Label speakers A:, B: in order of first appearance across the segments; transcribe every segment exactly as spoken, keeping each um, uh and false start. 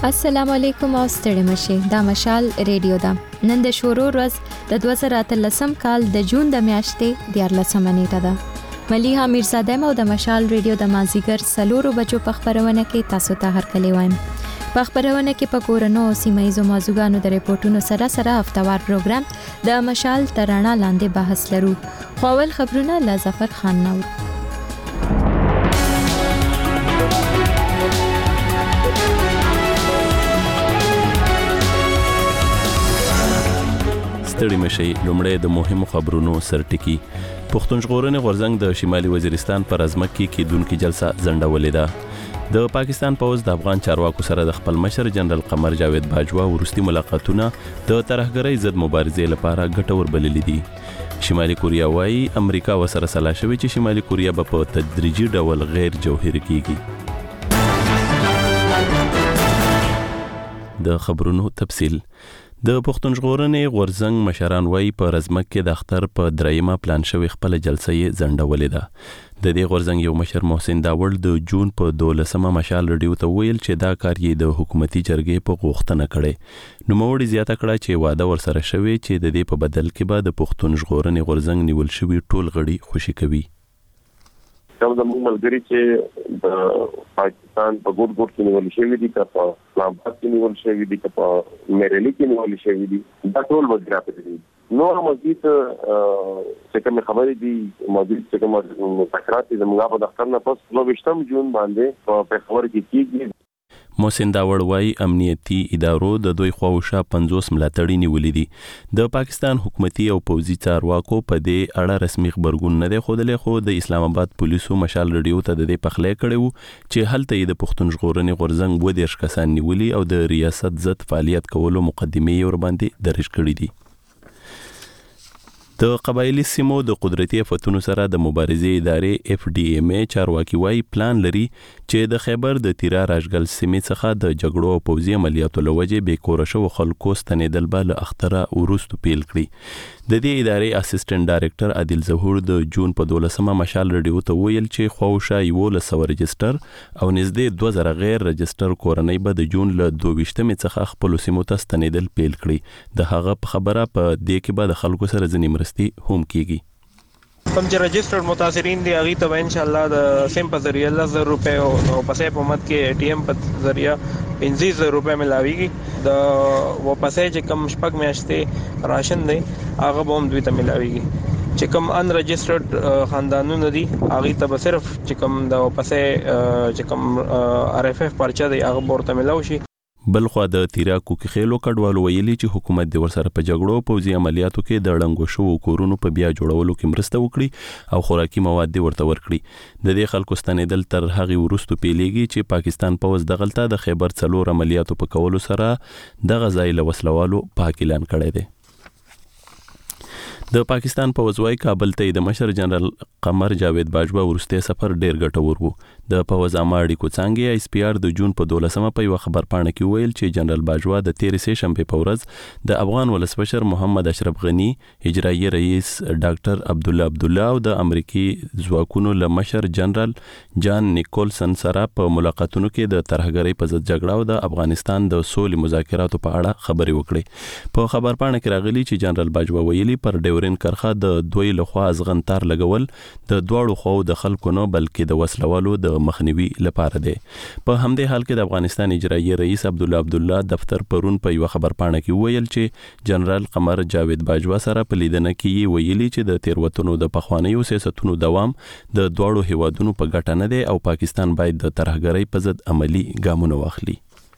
A: السلام علیکم او ستړي مشه دا مشال ریډیو دا نن د شورو ورځ د دوه زره اتلسم کال د جون د میاشتې دیارلسمه نیټه ده. ملیحه میرزاده مو د مشال ریډیو د مازیګر سلورو بجو په خبرونه کې تاسو ته هرکلی وایم. په خبرونه کې په کورونو سیمه ایزو موضوعاتو د ریپورتونو سره سره هفتوار پروګرام د مشال ترانه لاندې بحث لرو. خو اول خبرونه له ظفر خان نو.
B: ستړي مشي لومړی د مهمو خبرونو سرټکی. پښتون ژغورنې غورځنګ د شمالي وزیرستان پر ازمکه کې کېدونکې جلسه ځنډولې ده. د پاکستان پوز د افغان چارواکو سره د خپل مشر جنرال قمر جاوید باجوا ورستي ملاقاتونه د ترهګرۍ ضد مبارزې لپاره ګټور بللي دي. شمالي کوریا وايي امریکا وسره سلا شوې چې شمالي کوریا به په تدریجي ډول غیر جوهري کیږي. د خبرونو تفصیل. د پښتون ژغورنې غورځنګ مشران وايي په رزمک کې د اختر په درېیمه پلان شوی خپل جلسه یې ځنډولې ده. د دې غورځنګ یو مشر محسن داوړ د جون په دولسمه مشال رډیو ته ویل چې دا کار یې د حکومتي جرګې په غوښتنه کړي. نو موړي زیاته کړه چې واده ورسره شوی چې د دې په بدل کې به د پښتون ژغورنې غورځنګ نیول شوی ټول غړي خوشي کوي.
C: کوم زموږ ملګری چې د پاکستان په ګوټ ګوټ کې نیول شوی دي که په اسلام آباد کې نیول شوی دي که په میرلی کې نیول شوی دي دا ټول وګړي راپېدلي. نو مزید چې کوم خبرې دي مزید چې کوم مذاکرات دي زموږ په دفتر نه پس لوبشتم جون باندې په خبر کې کیږي.
B: محسن داوړ وايي امنیتي ادارو د دوی خواوشا پنځوس ملاتړي نیولې دي. د پاکستان حکومتي او پوځي چارواکو په دې اړه رسمي خبرګون نه دی ښودلی، خو د اسلام آباد پولیسو مشال رډیو ته د دې پخلی کړی و چې هلته یې د پښتون ژغورنې غورځنګ اووه دېرش کسان نیولي او د ریاست ضد فعالیت کولو مقدمې یې ورباندې درج کړي دي. د قبایلی سیمو د قدرتي آفتونو سره د مبارزې ادارې اف ډي ام ای چارواکي وايي پلان لري چې د خیبر د تیرا راجګل سیمې څخه د جګړو او پوځي عملیاتو له وجې بې کوره شوو خلکو ستنېدل به له اختره وروستو پیل کړي. د دې ادارې اسسټنټ ډایرکټر عادل ظهور د جون په دولسمه مشال رډیو ته ویل چې خواوشا یولس سوه رجسټر او نږدې دوه زره غیر رجسټر کورنۍ به د جون له دوه ویشتمې څخه خپلو سیمو ته ستنېدل پیل کړي. د هغه په خبره په دې کې به د خلکو سره ځینې مرستې هم کیږي.
D: کوم چې رجسټرډ متاثرین دي هغه ته ان شاء الله د سیم په ذریعہ لس زره روپے او پسې په مت کې ای ټي ایم په ذریعہ پنځه زره روپے ملاويږي. د و پسې چې کوم شپږ میاشتې راشن دی هغه به هم دوی ته ملاويږي. چې کوم ان رجسټرډ خاندانونه دي هغه ته به صرف چې کوم د پسې چې کوم ار اف اف پرچا دی هغه ورته ملاوي شي.
B: بلخوا د تیرا کوکخېلو کډوالو ویلي چې حکومت د ورسره په جګړو پوځي عملیاتو کې د ړنګو شوو کورونو په بیا جوړولو کې مرسته وکړي او خوراکي مواد ورته ورکړي. د دې خلکو ستنېدل تر هغې وروستو پیلېږي چې پاکستان پوځ دغلته د خیبر څلور عملیاتو په کولو سره دغه ځای له وسلوالو پاک اعلان کړی دی. د پاکستان پوځ وايي کابل ته د مشر جنرال قمر جاوید باجوا ورسته سفر ډیر ګټور وو. د پوځ عامه اړیکو څانګې ایس پی آر د جون په دولسمه په یوه خبرپاڼه کې ویل چې جنرال باجوا د تېرې سې شنبې په ورځ د افغان ولسمشر محمد اشرف غني، اجرایي رئیس ډاکټر عبدالله عبدالله او د امریکي ځواکونو له مشر جنرال جان نیکولسن سره په ملاقاتونو کې د ترهګرۍ په ضد جګړه او د افغانستان د سولې مذاکراتو په اړه خبرې وکړې. په خبرپاڼه کې راغلي چې جنرال باجوا ویلي پر ډیورین کرخه د دوی لخوا ازغن تار لګول د دواړو خواو د خلکو نه بلکې د وسلوالو د مخنیوي لپاره دی. په همدې حال کې د افغانستان اجرایي رئیس عبدالله عبدالله دفتر پرون په یوه خبرپاڼه کې ویل چې جنرال قمر جاوید باجوا سره په لیدنه کې یې ویلي چې د تیروتنو د پخوانیو سیاستونو دوام د دواړو هیوادونو په ګټه نه دی او پاکستان باید د ترهګرۍ په ضد عملي ګامونه واخلي.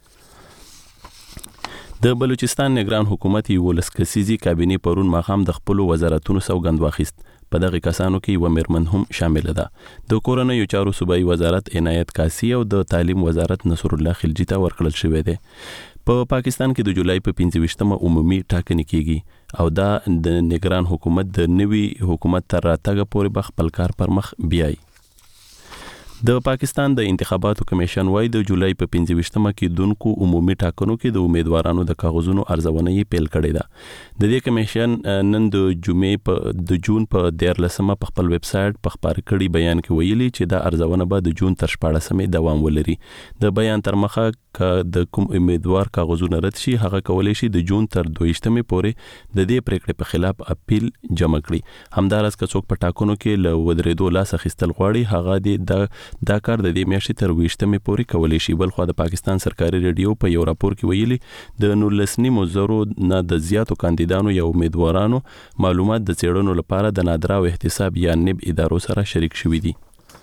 B: د بلوچستان نگران حکومت یولس کسیزي کابینې پرون ماښام د خپلو وزارتونو سوګند واخیست. په دغه کسانو کې یوه میرمن هم شامل ده. د کورنیو چارو صوبایي وزارت عنایت کاسي او د تعلیم وزارت نصر الله خلجي ته ورکړل شوی دی. په پا پاکستان کې د جولای په پنځه ویشتمه عمومي ټاکنې کیږي او دا د نگران حکومت د نوي حکومت تر راتګه پورې به خپل کار پر مخ بیایي. د پاکستان د انتخاباتو کمیشن وايي د جولای په پنځه ویشتمه کې دونکو عمومي ټاکنو کې د امیدوارانو د کاغذونو ارزونه یې پیل کړې ده. د دې کمیشن نن د جمعې په د جون په دیارلسمه په خپل ویب سټ په خبر کړي بیان کې ویلي چې دا ارزونه به د جون تر شپاړسمې دوام ولري. د بیان تر مخه ک د کوم امیدوار کاغذونه رد شي هغه کولای شي د جون تر دویشتمې پورې د دې پریکړې په خلاف اپیل جمع کړي. همدارس که څوک په ټاکنو کې له ودرېدو لاس اخیستل غواړي هغه د دا کار د دې میاشتې تر ویشتمې پورې کولی شي. بل خو د پاکستان سرکاري ریډیو په یو راپور کې ویلي د نولس نیمو زرو نه د زیاتو کاندیدانو یا امیدوارانو معلومات د څېړنو لپاره د نادرا او احتساب یا نب ادارو سره شریک شوي دي.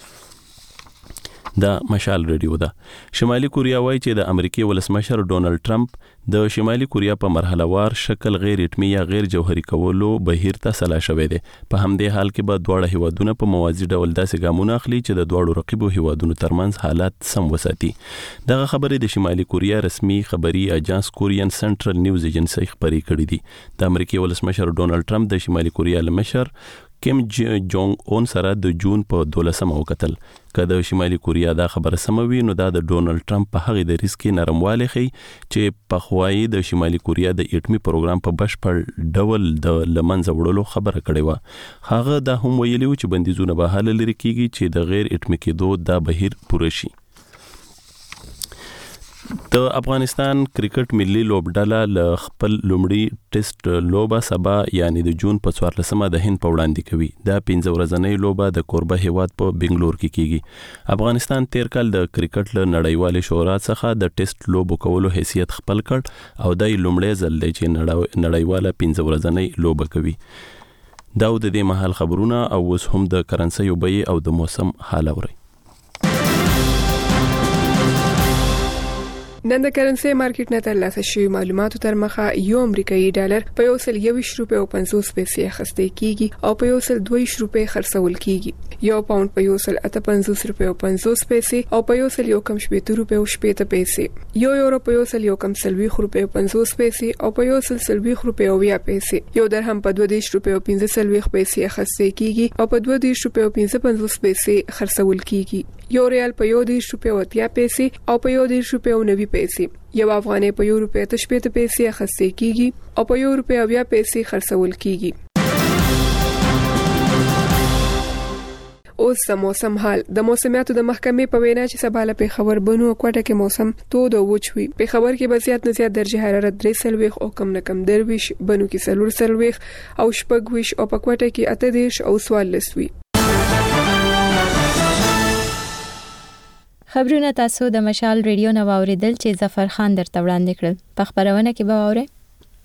B: دا مشال ریډیو ده. شمالي کوریا وایي چې د امریکای ولسمشر ډونالد ټرمپ د شمالي کوریا په مرحله وار شکل غیر اتمی یا غیر جوهري کولو بهیر ته سلا شوی دی. په همدې حال کې به دواړه هیوادونه په موازي ډول داسې ګامونه اخلي چې د دواړو رقیبو هیوادونو ترمنځ حالات سم وساتي. دغه خبرې د شمالي کوریا رسمي خبري اجانس کورین سنټرل نیوز ایجنسی خبري کړې دي. د امریکای ولسمشر ډونالد ټرمپ د شمالي کوریا لمشر کیم جونګ اون سره د جون په دولسمه وکتل. که د شمالي کوریا دا خبره سمه وي نو دا د ډونالد ټرمپ په هغې دریځ کې نرموالی ښیي چې پخوایي د شمالي کوریا د اټمي پروګرام په بشپړ ډول د له منځه وړلو خبره کړې وه. هغه دا هم ویلي و چې بندیزونه به هله لرې کېږي چې د غیر اټمي کېدو دا بهیر پوره شي. د افغانستان کرکټ ملي لوبډله له خپل لومړي ټیسټ لوبه سبا یعنی د جون په څوارلسمه د هند په وړاندې کوي. دا پنځه ورځنۍ لوبه د کوربه هیواد په بنگلور کې کیږي. افغانستان تیر کال د کرکټ له نړیوالې شورا څخه د ټیسټ لوبو کولو حیثیت خپل کړ او دای لومړی ځل دی چې نړیواله پنځه ورځنۍ لوبه کوي. دا د دې مهال خبرونه او اوس هم د کرنسۍ بیې او د موسم حال اوري.
E: نن د کرنسي مارکیټ نه ترلاسه شوی معلوماتو تر مخه یو امریکایي ډالر په یو سل یویش روپۍ او پنځوس پیسې اخیستل کیږي او په یو سل دویش روپۍ خرڅول کیږي. یو پاوند په یو سل اته پنځوس روپۍ او پنځوس پیسې او په یو سل یو کم شپېته روپۍ او شپېته پیسې. یو یورو په یو سل یو کم سلويخ روپۍ او پنځوس پیسې او په یو سل سلويخ روپۍ او بیا پیسې. یو درهم په دوه دیش روپۍ او پنځه سلويخ پیسې اخیستل کیږي او په دوه دیش روپۍ او پنځه پنځوس پیسې خرڅول کیږي. یو ریال په یو دیش روپۍ او اتیا پیسې او په یو دیش روپۍ او نوي پیسې. یو افغانۍ په یو روپۍ ته شپېته پیسې اخیستل کیږي او په یو روپۍ او بیا پیسې خرڅول کیږي. اوس د موسم حال. د موسمیاتو د محکمې په وینا چې سبا له پیښور بنو او کوټه کې موسم تود او وچ وي. پیښور کې به زیات نه زیات درجه حرارت درې سلويخ او کم نه کم درویش، بنو کې څلور سلويخ او شپږ ویش او په کوټه کې اته دیش او څوارلس وي.
A: خبرونه تاسو د مشال ریډیو نو اوریدل چې ظفر خان درته وړاندې کړل. په خبرونه کې به اورئ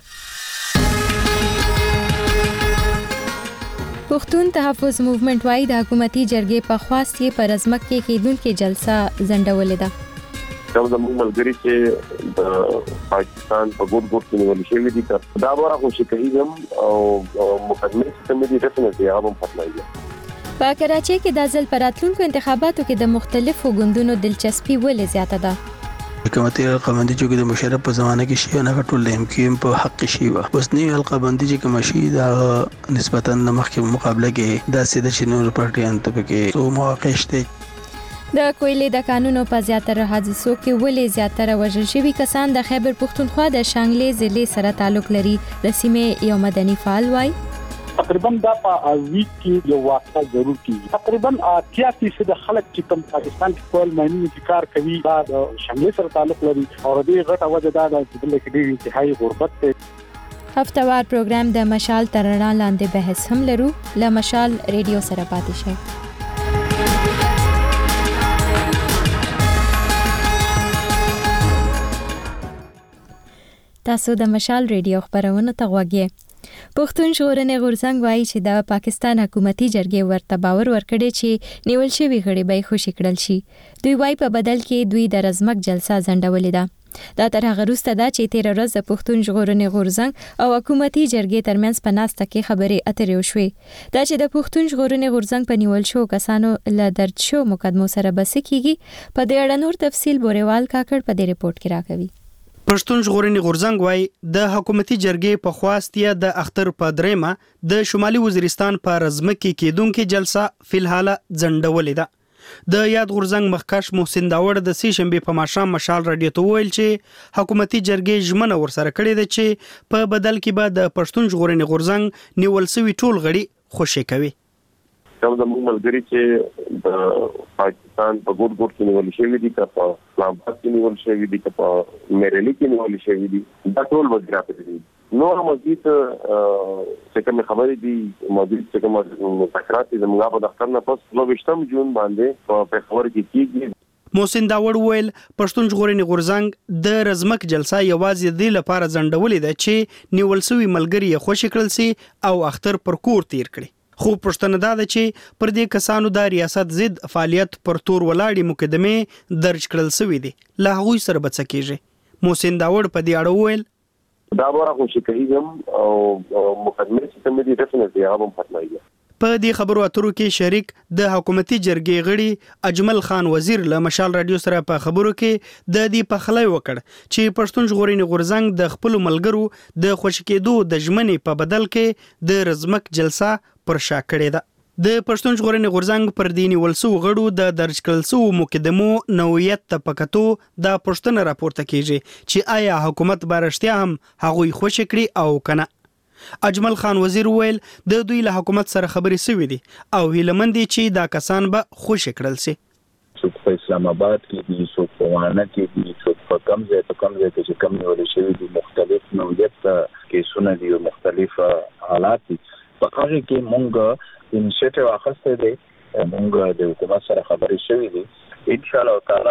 A: پښتون تحفظ موومېنټ وايي د حکومتي جرګې په خواست یې پر ازمک کې کېدونکې جلسه ځنډولې ده.
C: دا زموږ ملګری چې د پاکستان په ګوټ ګوټ کې نیول شوی دي دا ورته خوشی کوي او مقدمه چې مې دې ډیفینټلی هغه هم فتلایي.
A: په کراچۍ کې د ځل پراتلونکو انتخاباتو کې د مختلفو ګوندونو دلچسپي ولې زیاته ده.
F: حکومتي القابندي چې د مشرف په زمانه کې شي نه ټول ایم کیو ایم په حق شي و اوس نه القابندي چې کوم شي دا نسبتا د مخکې مقابله کې دا سیده چې نور پارټیان ته کې سو مواقع شته.
A: د کویلې د قانونو په زیاتره حادثو کې ولې زیاتره وژل شوي کسان د خیبر پښتونخوا د شانګلې ضلع سره تعلق لري. د سیمې یو مدني فعال وایي
G: تقریبا دا په ویک کې یو واقعه ضرور کیږي. تقریبا اتیا فیصد خلک چې کوم پاکستان کې کول ماینینګ کې کار کوي دا د شمالي سره تعلق لري او دې غټه وجه دا ده چې بل کې ډېر انتهایی غربت دی.
A: هفتوار پروګرام د مشال ترنا لاندې بحث هم لرو. له مشال ریډیو سره پاتې شئ. تاسو د مشال ریډیو خبرونه ته غوږی. پښتون ژغورنې غورځنګ وایي چې د پاکستان حکومتي جرګې ورته باور ورکړي چې نیول شوي غړي به خوشي کړل شي. دوی وایي په بدل کې دوی د رزمک جلسه ځنډولې ده. دا تر هغه وروسته ده چې تیر ورځ د پښتون ژغورنې غورځنګ او حکومتي جرګې ترمنځ په ناسته کې خبرې اترې وشوې. دا چې د پښتون ژغورنې غورځنګ په نیول شو کسانو له درد شو مقدمو سره بس کیږي. په دې اړه نور تفصیل بوریوال کاکړ په دې ریپورت کې راکوي.
H: پښتون ژغورنې غورځنګ وايي د حکومتي جرګې په خواست یا د اختر په دریمه د شمالي وزیرستان په رزمکه کې کېدونکې جلسه فلحال ځنډولې ده. د یاد غورځنګ مخکښ محسن داوړ د سې شنبې په ماښام مشال رادیو ته وویل چې حکومتي جرګې ژمنه ورسره کړې ده چې په بدل کې به د پښتون ژغورنې غورځنګ نیول شوي ټول غړي خوشي کوي.
C: کوم د ملګری چې د پاکستان په ګوټ ګوټ کې نیول شوی دي که په اسلام آباد کې نیول شوی دي که په میرلی کې نیول شوی دي دا ټول وګړي راپېږي. نور مزید څه کوم خبرې دي مزید څه کوم مذاکرات دي زموږ په دفتر نه پس نو وشتم جون باندې په خبر کې کیږي.
H: محسن داوړ وویل پښتون ژغورنې غورځنګ د رزمک جلسه یوازې د لپاره ځنډولې ده چې نیول شوی ملګری یې خوشي کړل سي او اختر پر کور تیر کړي. خو پښتنه دا ده چې پر دې کسانو د ریاست ضد فعالیت پر تور ولاړې مقدمه درج کړل شوې دي له هغوی سره به څه کیږي. محسن داوړ په دې اړه وویل
C: دا به خوشي کوي او مقدمه چې کوم دي ډیفینټلی هغه هم ختمایي.
H: په دې خبرو اترو کې شریک د حکومتي جرګې غړي اجمل خان وزیر له مشال رادیو سره په خبرو کې د دې پخلای وکړ چې پښتون ژغورنې غورځنګ د خپل ملګرو د خوشی کېدو د ژمنې په بدل کې د رزمک جلسه پر شا کړې ده. د پښتون ژغورنې غورځنګ پر دې نیول شوو غړو د درج کړل شوو مقدمو نوعیت ته په کتو د پښتنه راپورته کیږي چې آیا حکومت به رښتیا هم هغوی خوشي کړي او کنه. اجمل خان وزیر ویل د دوی له حکومت سره خبرې شوې دي او هیلمن دي چې دا کسان به خوشي کړل شي.
I: څوک په اسلام آباد کې دي، څوک په وانه کې دي، څوک په کم ځای ته کم ځای ته چې کم نیول شوي دي، مختلف نوعیت کیسونه دي او مختلف حالات دي. په هغه کې مونږ انیشیټیو اخیستی دی، مونږ د حکومت سره خبرې شوې دي. ان شاء الله تعالی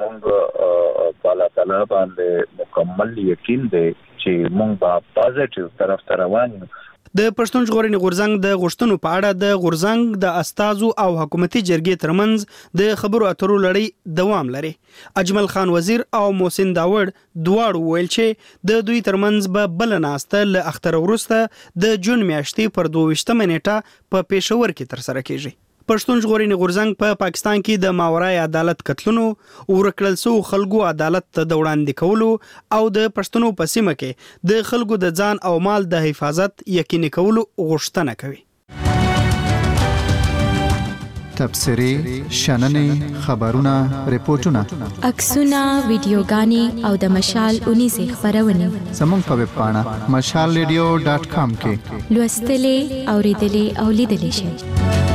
I: مونږ په الله تعالی باندې مکمل یقین دی چې مونږ به پازیټیو طرف ته روان یو.
H: د پښتون ژغورنې غورځنګ د غوښتنو په اړه د غورځنګ د استازو او حکومتي جرګې ترمنځ د خبرو اترو لړۍ دوام لري. اجمل خان وزیر او محسن داوړ دواړو ویل چې د دوی ترمنځ به بل ناسته له اختر وروسته د جون میاشتې پر دوه ویشتمه نیټه په پېښور کې ترسره کیږي. پښتون ژغورنې غورځنګ په پا پاکستان کې د ماورای عدالت قتلونو ورکړل سو خلکو عدالت ته د وړاندې کولو او د پښتنو په سیمه کې د خلکو د ځان او مال د حفاظت یقیني کولو غوښتنه کوي.
J: تبصرې، شننې، خبرونه، ریپورتونه،
A: عکسونه، ویډیوګانې او د مشال اونیزې خبرونه
J: زموږ په ویب پاڼه مشال ریډیو ډاټ کام کې
A: لوستلې، اوریدلې او لیدلې شئ.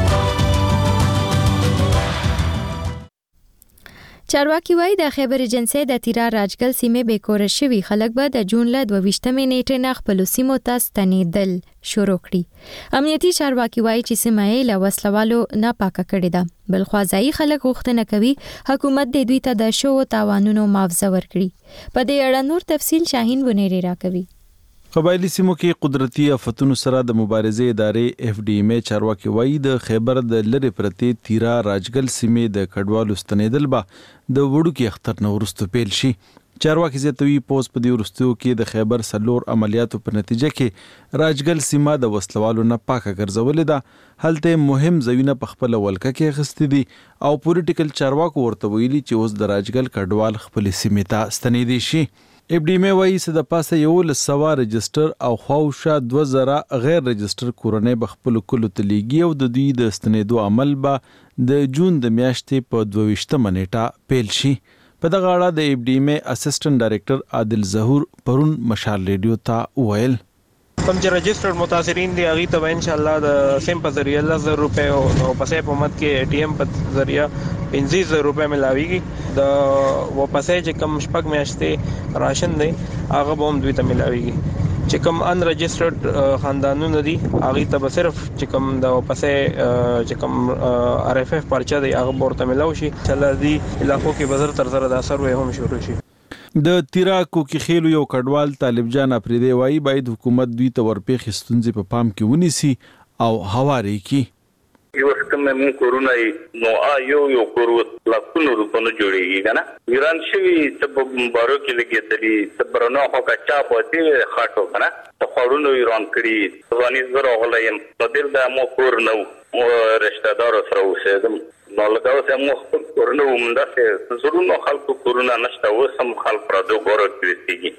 A: چارواکي وایي د خیبر ایجنسۍ د تیرا راجګل سیمې بیکوره شوي خلک به د جون له دوه ویشتمې نیټې نه خپلو سیمو ته ستنېدل شروع کړي. امنیتي چارواکي وایي چې سیمه یې له وسلوالو ناپاکه کړې ده. بلخوا ځایي خلک غوښتنه کوي حکومت د دوی ته د شوو تاوانونو معاوضه ورکړي. په دې اړه نور تفصیل شاهین بنيري راکوي.
K: قبایلی سیمو کې قدرتي آفتونو سره د مبارزې ادارې اف ډي ایم چارواکي وایي د خیبر د لری پرتی تیرا راجګل سیمې د کډوالو ستنېدل به د وړوکي اختر نو ورستو پیل شي. چارواکي زیاتوي پوز په دې ورستو کې د خیبر سلور عملیاتو په نتیجه کې راجګل سیمه د وسلوالو نه پاکه ګرځولې ده. هلته مهم ځایونه په خپل ولکه کې اخیستي دي او پولیټیکل چارواکو ورته ویلي چې اوس د راجګل کډوال خپل سیمې ته ستنېدي شي. اف ډي ایم وایي چې د پاسه یو ل سوا رجستر او خواوشا دوه زره غیر رجستر کورنۍ به خپل کلو تلیږي او د دوی د ستنېدو عمل به د جون د میاشتې په دوه ویشتمه نیټه پیل شي. په دغه اړه د اف ډي ایم اسسټنټ ډایریکټر عادل ظهور پرون مشال ریډیو ته ویل
D: کوم چې رجسترډ متاثرین دي هغه ته ان شاء الله د سیم په ذریعہ لس روپے او پسې په مت کې ټي ایم په ذریعہ پنځه زره روپے ملاويږي. د و پسې چې کم شپږ میاشتې راشن دی هغه به هم دوی ته ملاويږي. چې کم ان رجسترډ خاندانونه دي هغه ته به صرف چې کم د پسې چې کم ار اف اف پرچا دی هغه ورته ملاوي شي. چې لدی علاقو کې بازار تر زره د اثر وې هم شروع شي.
K: د تیرا کوکی خېلو یو کډوال طالب جان افریدی وایي باید حکومت دوی ته ورپېخ ستونزې په پام کې ونیسي او هواري کی.
I: یو څه مې کورونا نو آیو یو کورو لکونو روپونو جوړیږي کنه ایران شوی سبب مبارک لګیدلی صبرنو خو کچا پاتې خاطو کنه تخورونو ایران کړی ځواني زره غلایم په دل د مو کور نو رشتہ دار سره اوسېدم نو لګاو سم مو کورونو مونږه زرونو خلکو کورونا نشته و سم خلک پردو ګورو کړی.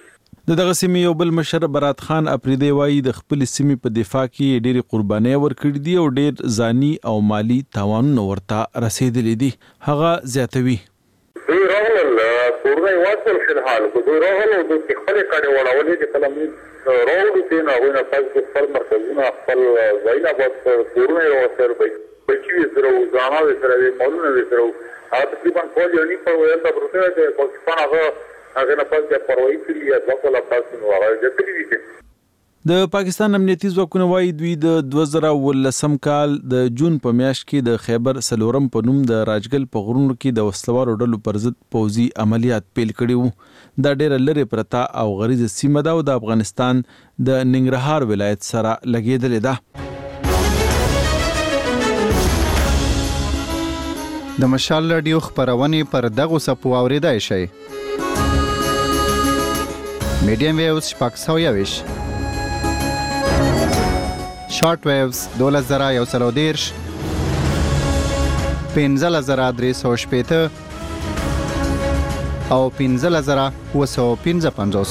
K: د دغه سیمې یو بل مشر برات خان افریدی وایي د خپل سیمې په دفاع کې ډېری قربانۍ ورکړي دي او ډېر ځاني او مالی تاوانونه ورته رسیدلي دي. هغه زیاتوي
L: دوی راغلل کورونه یې واچول شل حال خو دوی راغلل او دوی خپلې کاڼې وړولې چې کله موږ راوړو چې نه هغوی نه پس د خپل مرکزونه خپل ځایونه بس کورونه یې راوستل بچي یې سره وو زاڼه یې سره وې مالونه یې سره وو هغه تقریبا کال یو نیم پر ویلته پروته ده چې پاکستان هغه هغه نه پس د پروایي کړي یا دوه کاله پس نو هغه ځکلي دي.
K: د پاکستان امنیتي ځواکونه وایي دوی د دوه زره ولسم کال د جون په میاشت کې د خیبر سلورم په نوم د راجګل په غرونو کې د وسلوارو ډلو پر ضد پوځي عملیات پیل کړي وو. دا ډېره لرې پرته او غریزه سیمه ده او د افغانستان د ننګرهار ولایت سره لګېدلې ده.
J: د مشال رادیو خبرونه پر دغه سپو اوریدای شي. میډیم ویوز شپږ سوه یویش، شارټ ویوز دولس زره یو سل او دېرش، پنځلس زره درې سوه شپېته او پنځلس زره اووه سوه پنځه پنځوس.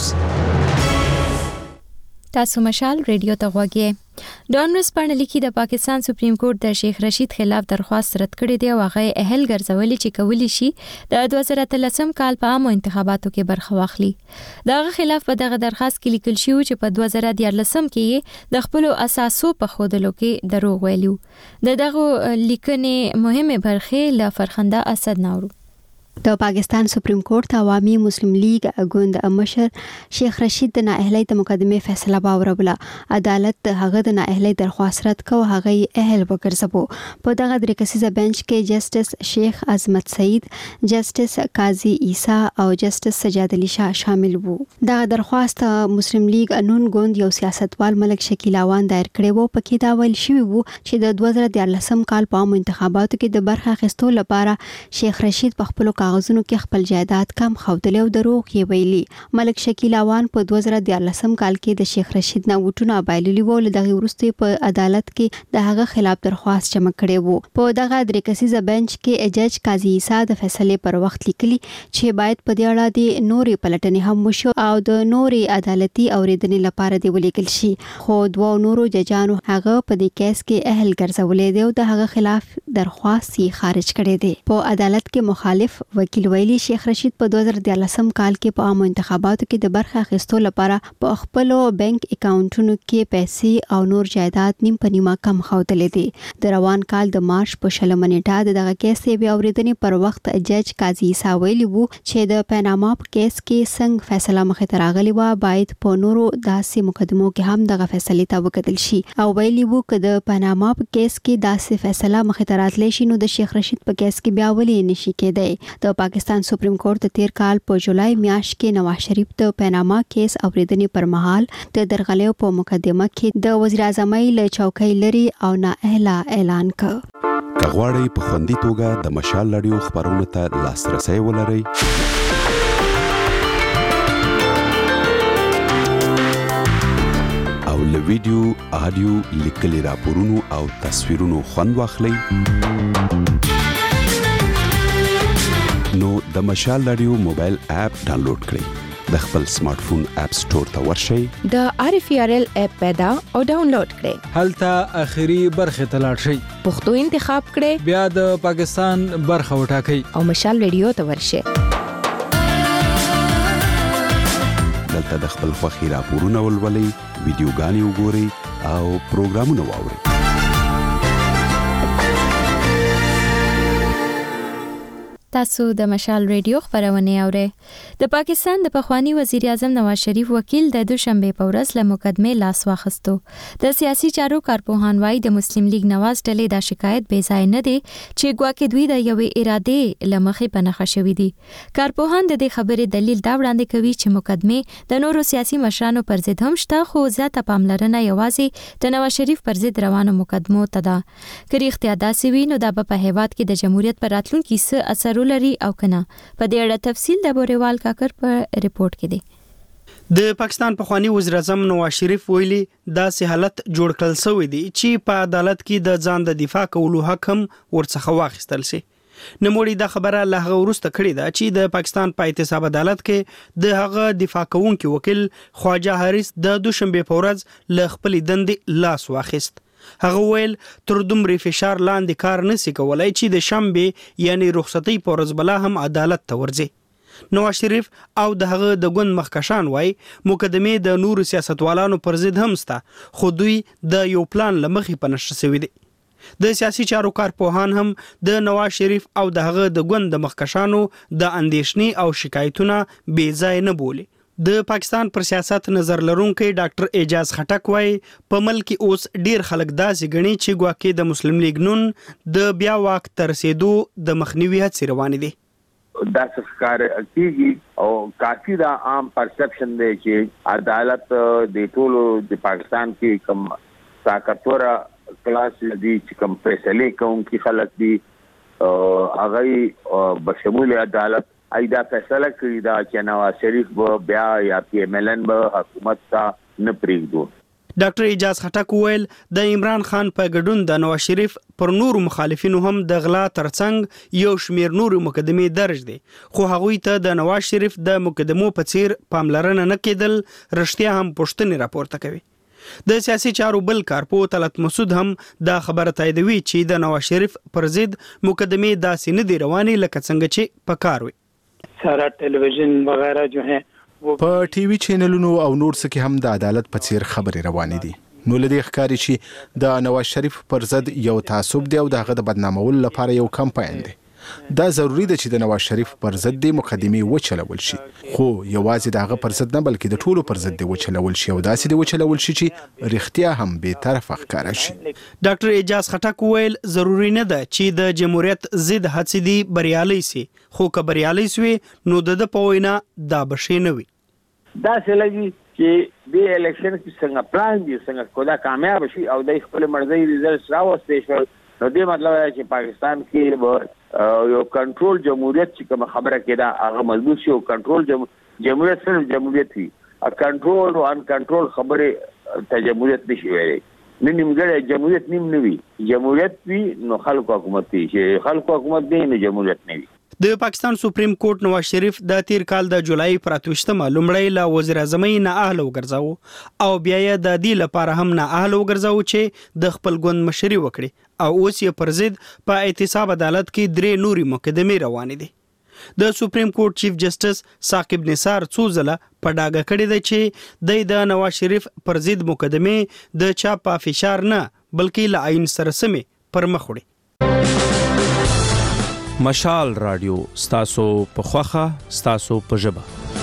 A: تاسو مشال ریډیو ته غوږی. ډانرس پاڼه لیکي د پاکستان سپریم کورټ د شیخ رشید خلاف درخواست رد کړی دی او هغه اهل ګرځولي چې کولی شي د دوه زره اتلسم کال په عامو انتخاباتو کې برخه واخلي. دغه خلاف په دغه درخواست کې لیکل شوی چې په دوه زره دیارلسم کې د خپل اساسو په خودلو کې دروغ ویلو. د دغه لیکنې مهمه برخه له فرخنده اسد ناورو.
M: د پاکستان سپریم کورټ عوامي مسلم لیگ ګوند مشر شیخ رشید د نااهلۍ د مقدمې فیصله باوروله. عدالت هغه د نااهلۍ درخواست رد کو هغه اهل وګرځبو. په دغه درې کسیزه بنچ کې جسټس شیخ عظمت سعید، جسټس قاضي عیسی او جسټس سجاد علي شاه شامل وو. دغه درخواست مسلم لیگ انون ګوند یو سیاستوال ملک شکیل اوان دایر کړی وو. پکې دا ویل شوی وو چې د دوه زره دیارلسم کال په عامو انتخاباتو کې د برخه اخیستو لپاره شیخ رشید په خپل کاغذونو کې خپل جایداد کم خودلې او دروغ یې ویلي. ملک شکیل اوان په دوه زره دیارلسم کال کې د شیخ رشید نه وټونه بایللي وو. له دغه وروسته په عدالت کې د هغه خلاف درخواست جمع کړی وو. په دغه درې کسیزه بنچ کې جج قاضي عیسی د فیصلې پر وخت لیکلي چې باید په دې اړه د نورې پلټنې هم وشو او د نورې عدالتي اوریدنې لپاره دی ولیکل شي. خو دوه نورو ججانو هغه په دې کیس کې اهل ګرځولې دی او د هغه خلاف درخواست یې خارج کړی دی. په عدالت کې مخالف وکیل ویلي شیخ رشید په دوه زره دیارلسم کال کې په عامو انتخاباتو کې د برخه اخیستو لپاره په خپل بانک اکاونټونو کې پیسې او نور جایداد نیم په نیمه کم خودلې دي. د روان کال د مارچ په شلمه نیټه دغه کیس یې اوریدنې پر وخت جج قاضي عیسی ویلي وو چې د پاناما په کیس کې څنګه فیصله مخې ته راغلی و باید په نورو داسې مقدمو کې هم دغه فیصلې ته وکتل شي او ویلي وو چې د پاناما په کیس کې داسې فیصله مخې ته راتلی شي نو د شیخ رشید په کیس کې بیا ولې نشي کېدی. د پاکستان سپریم کورټ د تیر کال په جولای میاشت کې نواز شریف د پاناما کیس اوریدنې پر مهال د درغلیو په مقدمه کې د وزیر اعظم له چوکۍ لري او نااهله اعلان کړ.
N: کغواړی په خوندي توګه د مشال رادیو خبرونه ته لاسرسي ولرئ او له ویډیو، آډیو، لیکلي راپورونو او تصویرونو خوند واخلئ نو د مشال رادیو موبایل اپ ډاونلوډ کړئ. د خپل سمارټ فون اپ سٹور ته ورشئ،
O: د آر اف ار ال اپ پیدا او ډاونلوډ کړئ.
K: هلته اخري برخه ته لاړ شئ،
O: پښتو انتخاب کړئ،
K: بیا د پاکستان برخه وټاکئ
O: او مشال رادیو ته ورشئ.
N: دلته د خپل خوښي راپورونه ولولئ، ویډیوګانې وګورئ او پروګرامونه واورئ.
A: تاسو د مشال ریډیو خبرونه اورئ. د پاکستان د پخوانی وزیر اعظم نواز شریف وکیل د دوشنبه په ورځ له مقدمې لاس واخیستو. د سیاسي چارو کارپوهان وايي د مسلم لیگ نواز ډلې دا شکایت بې ځای نه دی چې ګواکې دوی د یوې ارادې لمخې پنهخه شوې دي. کارپوهان د دې خبرې دلیل دا وړاندې کوي چې مقدمې د نورو سیاسي مشرانو پر ضد هم شته خو زیاته پاملرنه یوازې د نواز شریف پر ضد روانو مقدمو ته ده. که رښتیا داسې وي نو دا به په هیواد کې د جمهوریت پر راتلونکي څه اثر لري او کنه. په دې اړه تفصیل د بوریوال کاکر په ریپورت کې دی.
H: د پاکستان پخوانی وزیر اعظم نواز شریف ویلي داسې حالت جوړ کړل شوی دی چې په عدالت کې د ځان د دفاع کولو حق هم ورڅخه واخیستل شي. نوموړي دا خبره له هغه وروسته کړې ده چې د پاکستان په احتساب عدالت کې د هغه دفاع کوونکي وکیل خواجه حارث د دوشنبه په ورځ له خپلې دندې لاس واخیست. هغه ویل تر دومره فشار لاندې کار نشي کولای چې د شنبه یعنی رخصتۍ په ورځ بلا هم عدالت ته ورځي. نواز شریف او د هغه د ګوند مخکشان وای مقدمه د نور سیاستوالانو پر ضد هم ستا، خو دوی د یو پلان لمخې په نشر شوی دي. د سیاسي چارو کارپوهان هم د نواز شریف او د هغه د ګوند د مخکشانو د اندېښنې او شکایتونه بې ځای نه بولي. د پاکستان پر سیاست نظر لرونکي ډاکټر اعجاز خټک وای په ملک اوس ډیر خلک داسې غني چې ګواکې د مسلم لیگ نون د بیا واک تر رسیدو د مخنیوي هڅې روانې دي.
P: دا څخکار کیږي او کافي دا عام پرسپشن دی چې عدالت د ټولو د پاکستان کې کوم طاقتور کلاس دی چې کوم فیصله کوونکي خلک دي هغه بشمول عدالت ایدا فیصله کړی دا چې نواز شریف به بیا یا پی ایم ایل ان به حکومت ته نه پریږدو.
H: ډاکټر اعجاز خټک ویل د عمران خان په ګډون د نواز شریف پر نورو مخالفینو هم د غلا ترڅنګ یو شمیر نورو مقدمې درج دي، خو هغوی ته د نواز شریف د مقدمو په څیر پاملرنه نه کېدل رښتیا هم پوښتنې راپورته کوي. د سیاسي چارو بل کارپو طلعت مسعود هم دا خبره تاییدوي چې د نواز شریف پر ضد مقدمې داسې نه دي روانې لکه څنګه چې پکار وي.
Q: سارا ټلویزیون وغیرہ جو ہیں
R: په ټي وي چینلونو او نور څه کې هم د عدالت په څیر خبرې روانې دي. نو لدی ښکاری چې د نواز شریف پر ضد یو تعصب دی او دغه د بدنامولو لپاره یو کمپاین دی. دا ضروری ده چې د نواز شریف پر ضد د مقدمې وچلول شي، خو یوازې دغه پر ضد نه بلکې د ټولو پر ضد وچلول شي او داسې د وچلول شي چې رښتیا هم به طرفه ښکارا شي.
H: ډاکټر اعجاز خټک ویل ضروری نه ده چې د جمهوریت ضد هڅې دي بریالي سي، خو که بریالي سوي نو د په وینا دا بشي نه وي.
P: دا څه لګي چې د الیکشن کې څنګه پلان دي څنګه کودا کامیاب شي او د خپل مرزي ریزلټ راوستي شو، نو دې مطلب دی چې پاکستان کې یو کنټرول جمهوریت چې کوم خبره کېده هغه مضبوط شي او کنټرول جمهوریت سره جمهوریت وي، ا کنټرول او ان کنټرول خبره ته جمهوریت نشي ویلي. نه نیمګړی جمهوریت نیم نه وي، جمهوریت وي نو خلکو حکومت وي، چې خلکو حکومت دی نو جمهوریت نه وي.
H: د پاکستان سپریم کورټ نواز شریف د تیر کال د جولای پر اتوشتمه لومړی له وزیر اعظم نه اهل وګرځاو او بیا یې د دې لپاره هم نه اهل وګرځاو چې د خپل ګوند مشري وکړي او اوس یې پر ضد په احتساب عدالت کې درې نوري مقدمې روانې دي. د سپریم کورټ چیف جسټس ثاقب نثار څو ځله په ډاګه کړی دی چې د نواز شریف پر ضد مقدمې د چا په فشار نه بلکې له عین سره سمې پر مخ وړي.
S: مشال رادیو ستاسو په خوخه ستاسو په ژبه.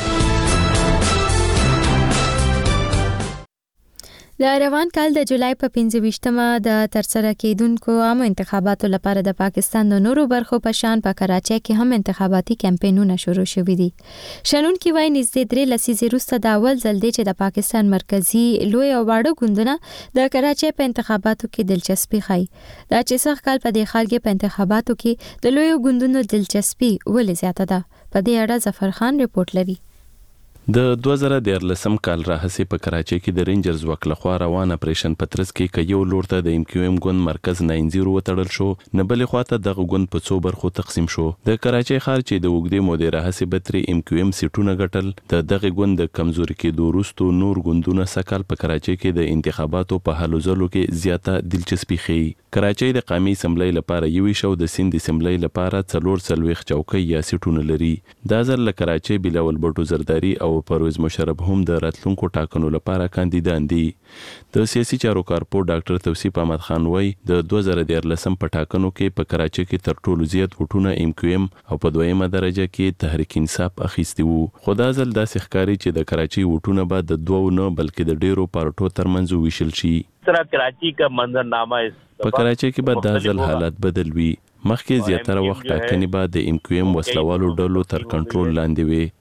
A: د روان کال د جولای په پنځه ویشتمه د ترسره کېدونکو عامو انتخاباتو لپاره د پاکستان د نورو برخو په شان په کراچۍ کې هم انتخاباتي کمپاینونه شروع شوي دي. شنونکي وایي نږدې درې لسیزې وروسته د اول ځل دی چې د پاکستان مرکزي لوی او واړه ګوندونه د کراچۍ په انتخاباتو کې دلچسپي ښيي. دا چې سږ کال په دې ښار کې په انتخاباتو کې د لویو ګوندونو دلچسپي ولې زیاته ده، په دې اړه ظفر خان ریپورت لري.
B: د دوه زره دیارلسم کال راهیسې په کراچۍ کې د رینجرز وک لخوا روان اپریشن پترس کې که یو لور ته د ایم کیو ایم ګوند مرکز ناین زیرو وتړل شو، نه بلې خواته دغه ګوند په څو برخو تقسیم شو. د کراچۍ ښار چې د اوږدې مودې راهیسې به ترې ایم کیو ایم سیټونه ګټل، د دغه ګوند د کمزوري کېدو وروستو نور ګوندونه سږکال په کراچۍ کې د انتخاباتو په هلو ځلو کې زیاته دلچسپي ښيي. کراچۍ د قومي اسمبلۍ لپاره یویش او د سیند اسمبلۍ لپاره څلور څلوېښت چوکۍ یا سیټونه لري. دا ځل له کراچۍ بلاول بټو زرداري او پرویز مشرف هم د راتلونکو ټاکنو لپاره کاندیدان دي. د سیاسي چارو کارپو ډاکټر توصیف احمد خان وای د دوه زره دیارلسم په ټاکنو کې په کراچۍ کې تر ټولو زیات وټونه ایم کیو ایم او په دویمه درجه کې تحریک انصاف اخیستي وو. خو دا ځل داسې ښکاري چې د کراچۍ وټونه به د دوو نه بلکې د ډیرو پارټو ترمنځ وویشل شي.
T: کراچۍ کا منظرنامه
B: په کراچۍ کې به دا ځل حالات بدل وي. مخکې زیاتره وخت ټاکنې به د ایم کیو ایم وسلوالو ډلو تر کنټرول لاندې وي.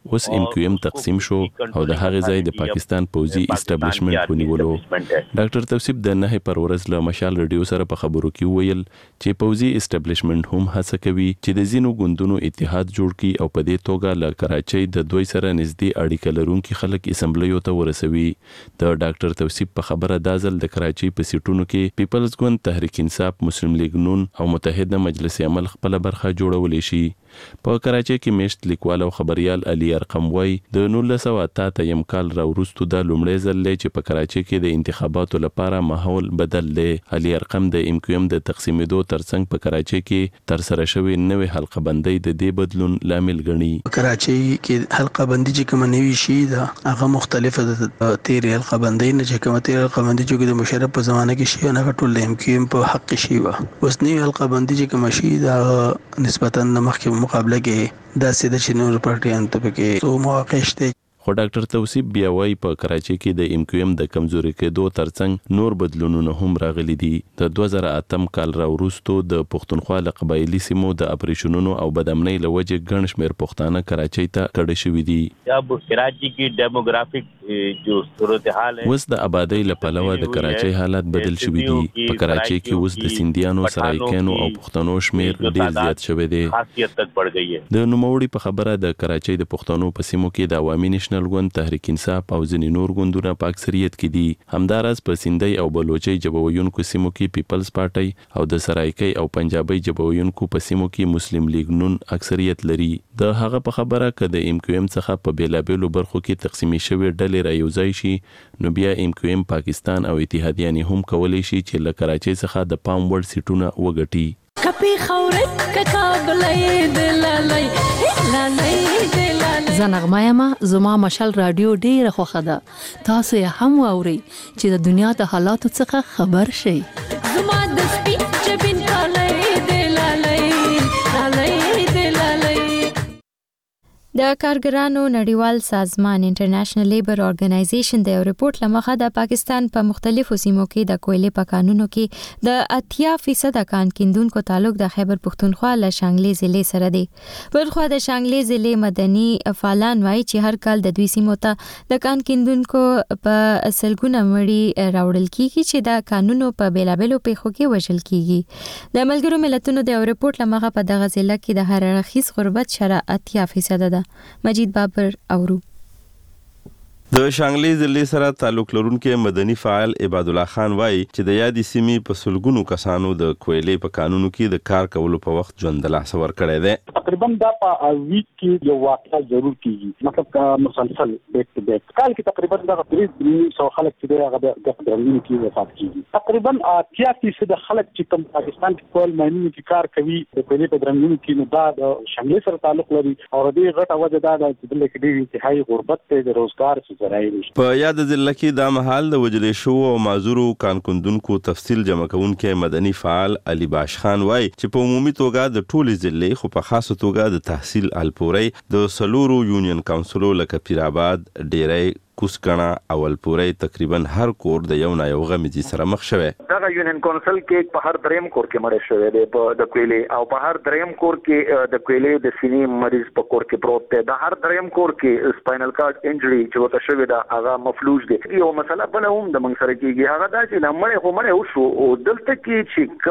B: اوس ام کیو ام تقسیم شو او د هغه ځای د پاکستان پوځي اسټابلیشمنت ونیولو. ډاکټر توصیف د نه پر ورځ له مشال رادیو سره په خبرو کې ویل چې پوځي اسټابلیشمنت هم هڅه کوي چې د زینو ګوندونو اتحاد جوړ کړي او په دې توګه له کراچۍ د دوی سره نږدې اړیکه لرونکي خلک اسمبلیو ته ورسوي. د ډاکټر توصیف په خبره دا ځل د کراچۍ په سیټونو کې پیپلز ګوند، تحریک انصاف، مسلم لیگ نون او متحده مجلس عمل خپل برخه جوړولې شي. په کراچۍ کې میشت لیکوال او خبريال علي ارقم وای د نولس سوه اته یم کال راوروسته د لومړي ځل چې په کراچۍ کې د انتخاباتو لپاره ماحول بدل دی. علي ارقم د ام کیو ام د تقسیمېدو ترڅنګ په کراچۍ کې تر سره شوی نوې حلقه بندي د دې بدلون لامل ګڼي.
F: کراچۍ کې حلقه بندي چې کوم نوې شي دا هغه مختلفه د تیرې حلقه بندي نه چې کوم تیرې حلقه بندي چې د مشرف په زمانه کې شي نه ټول ام کیو ام په حق شي و. اوس نوې حلقه بندي چې کوم شي دا نسبتا مخکې مقابله کې دا سیده چې نور پارټیان ته پکې سو مواقع شته.
B: خو ډاکټر توصیف بیا وایي په کراچۍ کې د ام کیو ام د کمزوري کېدو ترڅنګ نور بدلونونه هم راغلي دي. د دوه زره اتم کال راوروسته د پښتونخوا له قبایلي سیمو د اپریشنونو او بدامنۍ له وجې ګڼ شمېر پښتانه کراچۍ ته کډه شوي دي.
T: अब कराची की डेमोग्राफिक जो सूरत हाल है
B: اوس د آبادۍ له پلوه د کراچۍ حالات بدل شوي دي. په کراچۍ کې اوس د سیندیانو، سرایکانو او پښتنو شمېر ډیر زیات شوی دی.
T: خاصیت تک بڑھ گئی ہے.
B: د نوموړي په خبره د کراچۍ د پښتنو په سیمو کې د عوامي نېشنل ګوند، تحریک انصاف او ځینې نور ګوندونه په اکثریت کې دي. همداراز په سیندۍ او بلوچۍ ژبه ویونکو سیمو کې پیپلز پارټي او د سرایکۍ او پنجابۍ ژبه ویونکو په سیمو کې مسلم لیگ نون اکثریت لري. د هغه په خبره ک د ام کیو ام څخه په بیلابېلو برخو کې تقسیمي شوی ډلې را یوځای شي نو بیا ام کیو ام پاکستان او اتحادیان هم کولی شي چې له کراچۍ څخه د پام وړ سیټونه وګټي.
U: کپی خورت ککابلې دلالای لالای دلالای
V: زنغمایما زما مشال رادیو ډیره خوښه ده. تاسو یې هم واورئ چې د دنیا د حالاتو څخه خبر شئ.
U: زما د سپین جبین کالای دلالای لالای دلالای.
A: د کارګرانو نړیوال سازمان انټرنیشنل لیبر ارګنایزیشن د یو رپورت لمخه د پاکستان په مختلفو سیمو کې د کویلې په کانونو کې د اتیا فیصد کان کیندونکو تعلق د خیبر پښتونخوا له شانګلې ضلع سره دی. بلخو د شانګلې ضلع مدني فعالان وایي چې هر کال د دوی سیمو ته د کان کیندونکو په سلګونه مړي راوړل کیږي چې د کانونو په بیلابېلو پیښو کې وژل کیږي. د ملګرو ملتونو د یو رپورت لمخه په دغه ضلع کې د هر اړخیز غربت شرح اتیا فیصد ده. مجید بابر اورو.
W: د شانګلې ضلع سره تعلق لرونکي مدني فعال عباد الله خان وایي چې د یادې سیمې په سلګونو کسانو د کویلې په قانونو کې د کار کولو په وخت ژوند له لاسه ورکړی دی.
G: تقریبا دا په ویک کې یو واقعه ضرور کیږي، مطلب مسلسل بیک ټو بیک. کال کې تقریبا دا درې سو خلک چې دی هغه د قدرمنو کې وفات کیږي. تقریبا اتیا فیصد خلک چې کوم پاکستان کې کول ماینونو کې کار کوي د کویلې په درمنو کې نو دا د شانګلې سره تعلق لري او د دې غټه وجه دا ده چې د لکه انتهایی غربت ته د روزګار
W: په یاد ضلع کې دا مهال د وجلې شو او معذورو کانکوندونکو تفصیل جمع کوونکي مدني فعال علي باش خان وای چې په عمومي توګه د ټولې ضلع خو په خاصه توګه د تحصیل الپوري د سلورو یونین کونسلو لکه پیرآباد، ډیری، کوسکنا اول پورې تقریبا هر کور د یو نه یو غمیزي سره مخ شوه.
X: دغه یونین کونسل کې په هر دریم کور کې مړ شوی دی په د کویلې او په هر دریم کور کې د کویلې د سینې مریض په کور کې پروت دی. د هر دریم کور کې سپاینل کارډ انجری چې وته شوی دا هغه مفلوج دی. یو مسله بل هم د منځ سره کېږي هغه دا چې مړ هو مړ وشو او دلته کې چې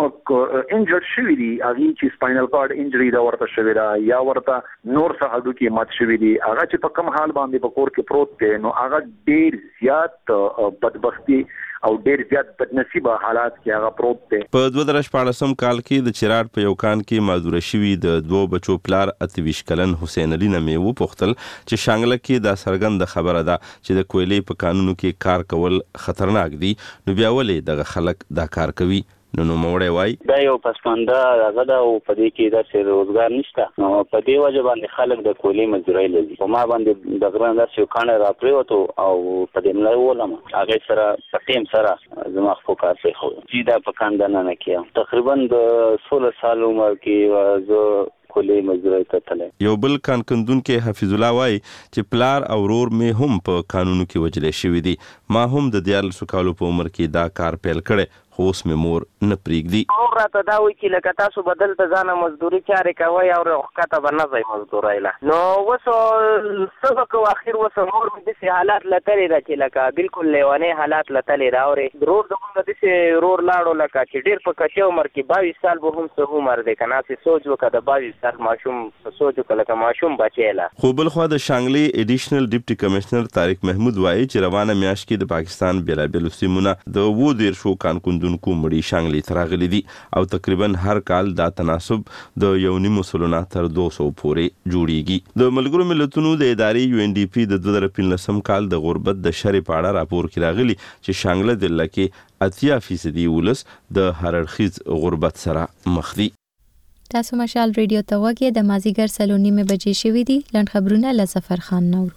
X: کم انجر شوی دی هغه چې سپاینل کارډ انجری دا ورته شوی دا یا ورته نور څه هډو کې مات شوی دی هغه چې په کم حال باندې په کور کې پروت دی نو هغه ډیر زیات بدبختی او ډیر زیات بدنصیبه حالات کې هغه پروت دی.
W: په دوه زره شپاړسم کال کې د چراټ په یو کان کې معذور شوی د دوه بچو پلار اتویش کلن حسین علي نامې وو پختل چې شانګله کې دا سرګند خبره ده چې د کویلې په قانونو کې کار کول خطرناک دي نو بیا ولې دغه خلک دا کار کوي. نو نو موړی وای
Y: دا یو پسمانده هغه دا او په دې کې دا چې روزګار نشته نو په دې وجه باندې خلک د کویلې مزدوري لري. په ما باندې د غران دا چې کانه را پریوتو او په دې ملای ولم هغه سره پټیم سره زما خو کار څه خو چې دا په کاندنه نه کیه تقریبا د سولر سال عمر کې زه کویلې مزدوري ته تلم.
W: یو بل کانکندون کې حفیظ الله وای چې پلار او ورور می هم په قانونو کې وجلې شوی دي. ما هم د دیال سکالو په عمر کې دا کار پیل کړي خو اوس مې مور نه پریږدي.
G: ورور
C: هم راته دا وایي چې لکه تاسو به دلته ځانه مزدوري چارې کوئ او ښکته به نه ځئ مزدورۍ له. نو اوس څه به کوو اخر اوس نور مې داسې حالات لتلې ده چې لکه بالکل لیونی حالات لتلې ده. اورې رور زمونږ داسې رور لاړو لکه چې ډېر په کچه عمر کې باویس سال به هم څه عمر دی که نه هسې سوچ وکړه د باویس سال ماشوم سوچ وکړه لکه ماشوم بچی له.
W: خو بلخوا د شانګلې ایډیشنل ډیپټي کمشنر طارق محمود وایي چې روانه میاشت کې د پاکستان بېلابېلو سیمونه د اووه دېرشو کانکوندونکو مړي شانګلې ته راغلي دي او تقریبا هر کال دا تناسب د یو نیمو سلو نه تر دوه سوو پورې جوړیږي. د ملګرو ملتونو د ادارې یو ان ډي پي د دوه زره پنځلسم کال د غربت د شرې په اړه راپور کې راغلي چې شانګله ضلع کې اتیا فیصدي ولس د هر اړخیز غربت سره مخ دي.
A: تاسو مشال ریډیو ته وګورئ. د مازیګر سلو نیمه بجې شوې دي. لنډ خبرونه له ظفر خان نور.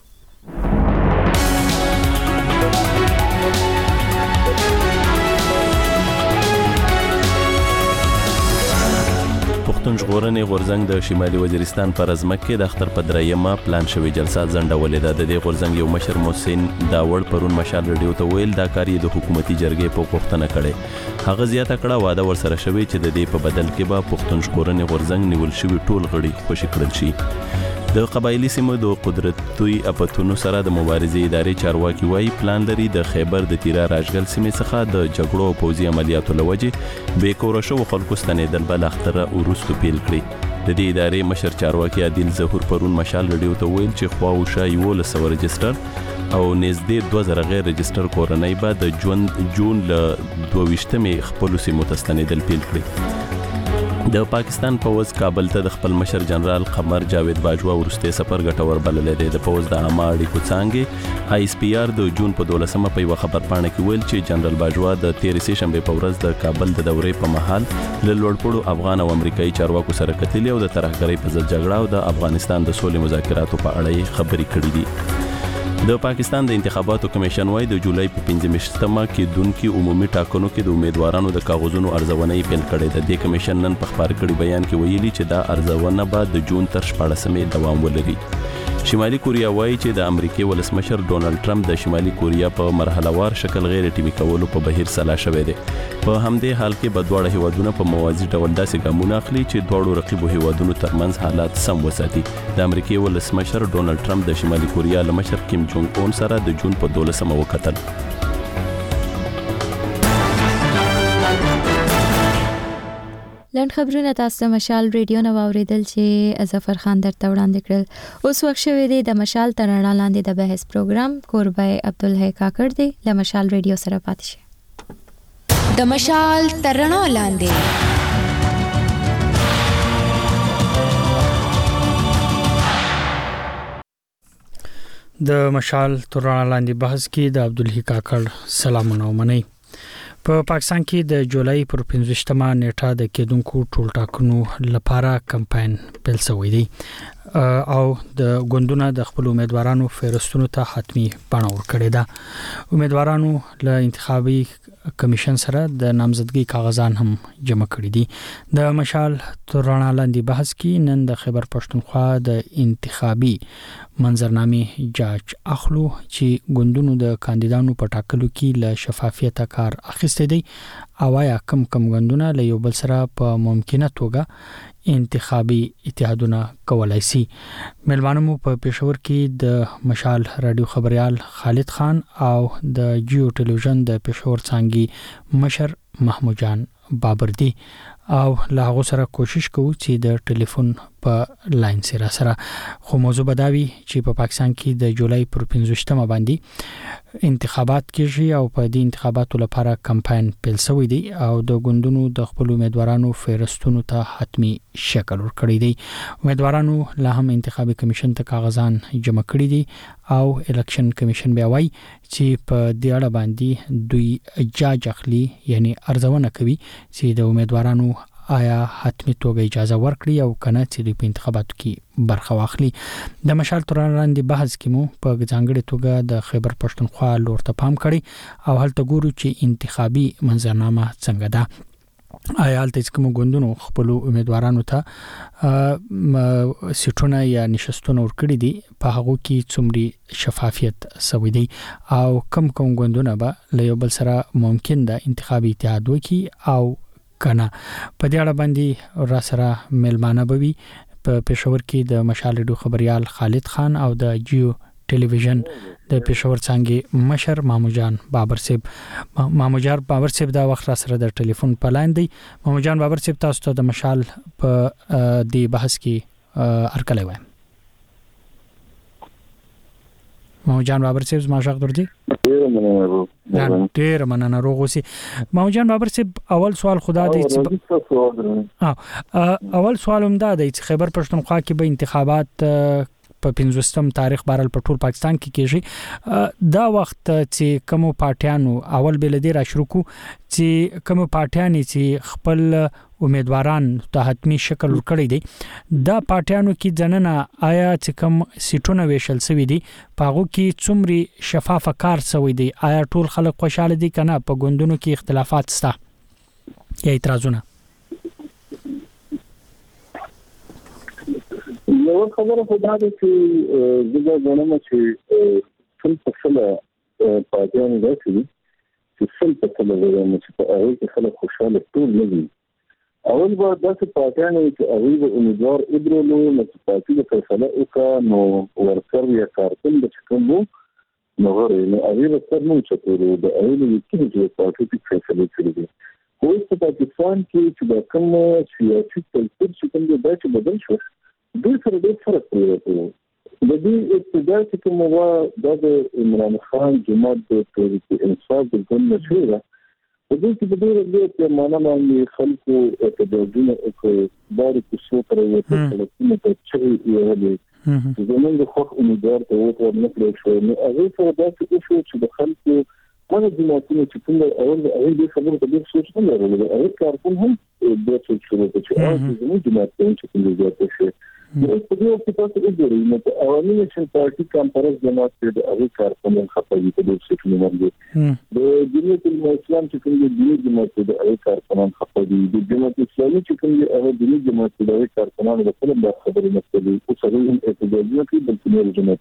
A: پښتون ژغورنې غورځنګ د شمالي وزیرستان په رزمک کې د اختر په درېیمه پلان شوی جلسه ځنډولې ده. د دې غورځنګ یو مشر محسن داوړ پرون مشال ریډیو ته ویل دا کار یې د حکومتي جرګې په غوښتنه کړې. هغه زیاته کړه واده ورسره شوی چې د دې په بدل کې به پښتون ژغورنې غورځنګ نیول شوی ټول غړي خوشي کړل شي. د قبایلی سیمو د قدرتي اپتونو سره د مبارزې ادارې چارواکي وایي پلان لري د خیبر د تیرا راجګل سیمې څخه د جګړو او پوځي عملیاتو لوجې بې کوره شوو خلکو ستنېدل بل اختره وروسته پیل کړي. د دې ادارې مشر چارواکي عادل ظهور پرون مشال ریډیو ته ویل چې خواوشا یولس سوه رجسټر او نږدې دوه زره غیر رجسټر کورنۍ به د ژوند جون له دوه ویشتمې خپلو سیمو ته ستنېدل پیل کړي. د پاکستان پوځ کابل ته د خپل مشر جنرال قمر جاوید باجوا ورسته سفر ګټور بللی دی. د پوځ د عامه اړیکو څانګې آی اس پی آر د جون په دولسمه په یوه خبرپاڼه کې ویل چې جنرال باجوا د تېرې سې شنبې په ورځ د کابل د دورې په مهال له لوړپوړو افغان او امریکایي چارواکو سره کتلي او د ترهګرۍ په ضد جګړه او د افغانستان د سولې مذاکراتو په اړه یې خبرې کړې دي. د پاکستان د انتخاباتو کمیشن وايي د جولای په پنځمه کېدونکو عمومي ټاکنو کې د امیدوارانو د کاغذونو ارزونه پیل کړې ده. د کمیشن نن په خبر کړي بیان کې ویلي چې دا ارزونه به د جون تر شپاړسمې دوام ولري. شمالي کوریا وایي چې د امریکای ولسمشر ډونالد ټرمپ د شمالي کوریا په مرحله وار شکل غیر ټیمي کولو په بهیر سلا شوی دی. په همدې حال کې به دواړه هیوادونه په موازي ډول داسې ګامونه اخلي چې دواړو رقیبو هیوادونو ترمنځ حالات سم وساتي. د امریکای ولسمشر ډونالد ټرمپ د شمالي کوریا له مشر کیم جونګ اون سره د جون په دولسمه وکتل. لنډ خبرونه تاسو د مشال ریډیو نو اوریدل چې ظفر خان درته وړاندې کړل. اوس وخت شوی دی د مشال تر رڼا لاندې د بحث پروګرام کوربای عبدالحی کاکړ دی له مشال ریډیو سره پاتې شي.
O: د مشال تر رڼا لاندې
H: د مشال تر رڼا لاندې بحث کې د عبدالحی کاکړ سلامونه ومنئ. په پاکستان کې د جولای پر پنځوستمه نیټه د کېدونکو ټول ټاکنو لپاره کمپاین پیل شوی دی او د ګوندونو د خپل امیدوارانو فهرستونو ته حتمی بڼه ورکړې ده. امیدوارانو له انتخابي کمیشن سره د نامزدګۍ کاغذان هم جمع کړي دي. د مشال تر رڼا لاندې بحث کې نن د خیبر پښتونخوا د انتخابي منظرنامې جاج اخلو چې ګوندونو د کاندیدانو په ټاکلو کې له شفافیت کار اخیسته دي او یا کم کم ګوندونه له یو بل سره په ممکنه توګه انتخابي اتحادونه کولای شي. ملمانو مو په پېښور کې د مشال رادیو خبريال خالد خان او د جیو ټلویزیون د پېښور څنګه مشر محمود جان بابر دی او لا غو سره کوشش کوو چې د ټلیفون په لاین سره سره خو موضوع بداوی چې په پاکستان کې د جولای پر پنځوستمه باندې انتخابات کېږي او په دې انتخاباتو لپاره کمپاین پیل شوی دی او د ګوندونو د خپل امیدوارانو فهرستونو ته حتمی شکل ورکړی دی. امیدوارانو لا هم انتخابي کمیشن ته کاغذان جمع کړي دي او الیکشن کمیشن بیا وایي چې په دې اړه باندې دوی جاج اخلي یعنی ارزونه کوي چې د امیدوارانو آیا حتمی توګه اجازه ورکړي او کنه چې په انتخاباتو کې برخه واخلي. د مشال تر رڼا لاندې بحث کې مو په ځانګړي توګه د خیبر پښتونخوا لور ته پام کړی او هلته ګورو چې انتخابي منظرنامه څنګه ده. آیا هلته کوم ګوندونو خپل امیدوارانو ته سیټونه یا نشستونه ورکړي دي په هغه کې څومره شفافیت سوي دي او کم کم ګوندونه به له یو بل سره ممکن ده انتخابي اتحاد وکړي او کنه. په دې اړه باندې را سره ملمانه بوي په پېښور کې د مشال ریډیو خبريال خالد خان او د جیو ټلویزیون د پېښور څنګه مشر ماموجان بابر صاحب. ماموجان بابر صاحب دا وخت را سره د ټلیفون په لاین دی. ماموجان بابر صاحب تاسو ته د مشال په دې بحث کې ارکلې وایم. ماموجان بابر صاحب زما شغ درځي ډېر مننه روغ اوسئ. ماموجان بابر صاحب اول سوال خدا دې اول سوال هم دا دی چې خیبر پښتونخوا کې به انتخابات په پنځوستم تاریخ بهرال په ټول پاکستان کې کېږي. دا وخت چې کوم پارټیانو اول بل دې را شروع کو چې کوم پارټیان چې خپل امیدواران ته حتمی شکل ورکړي دي دا پارټیانو کې ځننه آیا چې کوم سیټونه ویشل سوي دي پاغو کې څومره شفاف کار سوي دي؟ آیا ټول خلک خوشاله دي کنه په ګوندونو کې اختلافات شته یا اعتراضونه؟
D: یو خبره خو دا ده چې زه غواړم چې ټول فصله پاتېان راځي چې ټول فصله غواړم چې په هغه کې خلک خوشاله ټول نه دي. اول به داسې پاتېان چې هغه د امیدوار ادرولو چې پاتې د فیصله وکړه نو ورکر یا کارتون د چکم وو نو غوړي نو هغه ورکر نو چتورو د هغه د کیږي چې پاتې په فیصله کړی دي. خو په پاکستان کې چې د کوم سیاسي کلچر چې کوم د داسې بدل شو دوی سره ډېر فرق پرېږدي. د دې ابتدا چې کوم و د عمران خان جماعت د تحریک انصاف د ګوند نشوي ده د دې چې د دې د پیمانه باندې خلکو اعتراضونه وکړي باري کوڅو پر وته چې په چي یو دی زمونږ د خوښ امیدوار ته وته نه کړی شو نو هغه سره دا چې چې د خلکو مونږ د جماعتونو چې کوم اول هغه د خبرو په ډېر سوچ نه لري هغه کارکون هم د څه شروع کړي چې زموږ جماعت چې کوم ځای ته نو په دې وخت کې تاسو وګورئ نو په عوامي نېشنل پارټي کانفرنس جماعت کې د هغه کارکونو خپلې په دې څه کې باندې د جمعیت الاسلام چې کوم دي جماعت د هغه کارکونو خپلې د جمعیت اسلامي چې کوم دي هغه د جماعت د هغه کارکونو د خپل د خبرې مسلې او سره هم اعتدالي کوي بلکې نور جماعت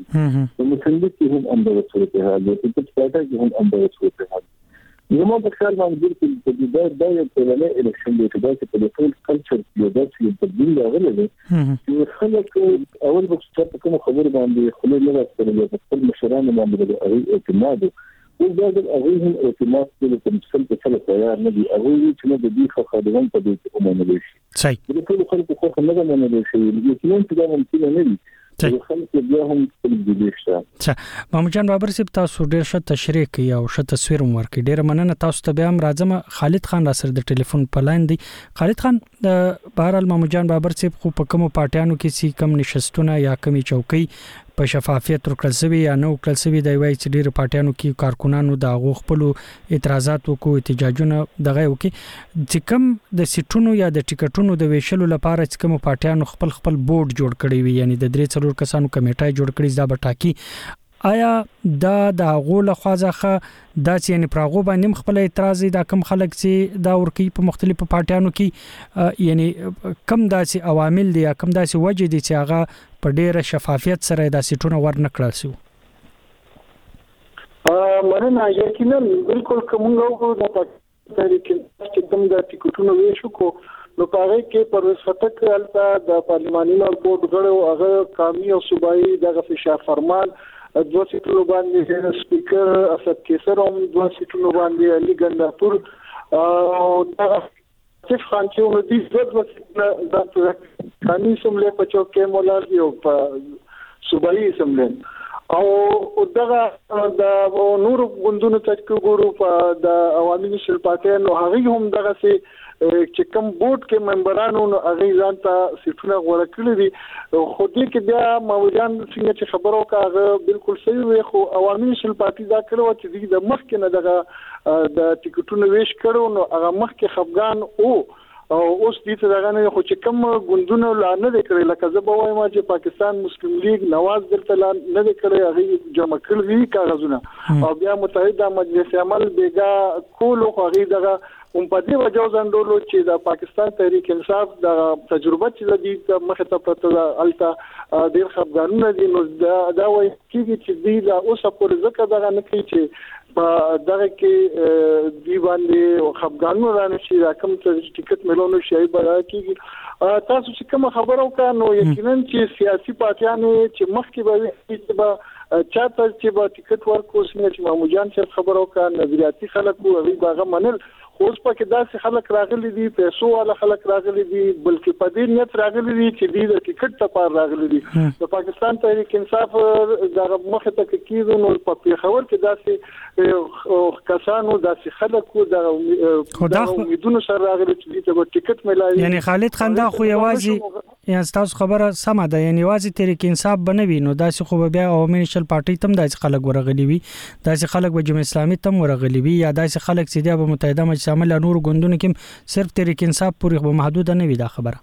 D: د مسلمان کې هم اندازه صورت حال دي په پټه کې هم اندازه صورت حال زموږ په خیال باندې چې د دې د یو ټولنې الیکشن دی چې په ټول کلچر کې د دې تبدیل راغلی دی چې خلک اول وخت چې کوم خبر باندې خلک نه راځي په خپل مشرانو باندې د اعتماد او دا د هغه هم اعتماد په تمثيل په څیر تیار نه دی هغه چې نه د دې خدمت په دې کومه نه شي صحیح د ټول خلکو خو نه نه نه شي یقینا چې دا ممکن نه دی خلک بیا هم په دې شته.
H: ماموجان بابر صاحب تاسو ډېر ښه تشریح کوي او ښه تصویر هم ورکړي. ډېر مننه تاسو ته بیا هم راځم. خالد خان را سره د ټلیفون په لاین دی. خالد خان بهرحال ماموجان بابر صاحب خو په کومو پارټیانو کې چې کم نشستونه یا کمی چوکۍ په شفافیت ورکړل شوی یا نو کړل شوی دی وایي چې ډېر پارټیانو کې کارکونانو د هغو خپل اعتراضات وکړو احتجاجونه دغه وکړي چې کم د سیټونو یا د ټیکټونو د ویشلو لپاره چې کوم پارټیانو خپل خپل بورډ جوړ کړی وي یعنی د درې څلور کسانو کمیټه جوړ کړی دا به ټاکي آیا دا د هغو لخوا ځخه دا چې یعنی پراغو باندې خپل اعتراض دا کم خلک چې دا ورکی په مختلفو پارټیانو کې یعنی کم داسې عوامل دي یا کم داسې وجه دي چې هغه په ډیره شفافیت سره دا سیټونه ورنه کړل شو؟
Q: ا مننه یقینا بالکل کومه وګورو د تاریخ چې کوم د ټیکټونو ویشو کو نو پاره کې پرویز فتک الته د پارلماني بورډ غړو هغه قومي او صوبایي دغه فشار فرمان دوه سیټونو باندې سپیکر اسد کیسر هم دوه سیټونو باندې علي ګنداپور او دا چې خان چې نو دې دوه سیټونه د کاني سمله په چوکې مولا دی او په صوبایي سمله او دغه د نور غوندونو ته ګورو په د عوامي نشل پاتې نو هغه هم دغه سي چې کوم بورډ کې ممبرانو هغه ځان ته سیټونه غوړه کړی دي خو دې کې بیا ماوجان څنګه چې خبرو کاغه بالکل صحیح وي خو عوامي نشل پاتې دا کړو چې د مخ کې نه دغه د ټیکټونو ویش کړو نو هغه مخ کې خفغان او او اوس دې ته دغه نه خو چې کوم ګوندونو لانه د کړی لکه زه به وایم چې پاکستان مسلم لیگ نواز دلته نه د کړی هغه جمع کړی کاغذونه او بیا متحده مجلس عمل بیګا کول خو هغه دغه هم په دې وجه ځندولو چې د پاکستان تحریک انصاف د تجربه چې د مخه ته پرته الته ډېر خبرونه دي نو دا دا وایي چې دې دا اوس په ځکه دغه نه کوي چې دغه کې دی باندې خپګانو رانه شي راکم ته ټیکټ ملونو شي به کېږي تاسو چې کوم خبرو کانو یقینا چې سیاسي پارټیانو چې مخکې به چې به چاته چې به ټیکټ ورکو سمې چې ماموجان چې خبرو کان نظریاتي خلک وو هغه باغه منل خو اوس پکې داسې خلک راغلي دي پیسو والا خلک راغلي دي بلکې په دې نیت راغلي دي چې دې د ټیکټ لپاره راغلي دي د پاکستان تحریک انصاف د مخه ته کېدو نو په پیښور کې داسې کسانو داسې خلکو د امیدونو سره راغلي چې دې ته ټیکټ ملایي
H: یعنی خالد خندا خو یوازې یعنی تاسو خبره سمه ده یعنی یوازې تحریک انصاف بنوي نو داسې خو بیا عوامي نشل پارټي تم داسې خلک ورغلي وي داسې خلک به جمهوریت اسلامي تم ورغلي وي یا داسې خلک چې د متحده مجلس شامل نور غوندونه کې صرف تحریک انصاف پورې به محدود نه وي دا خبره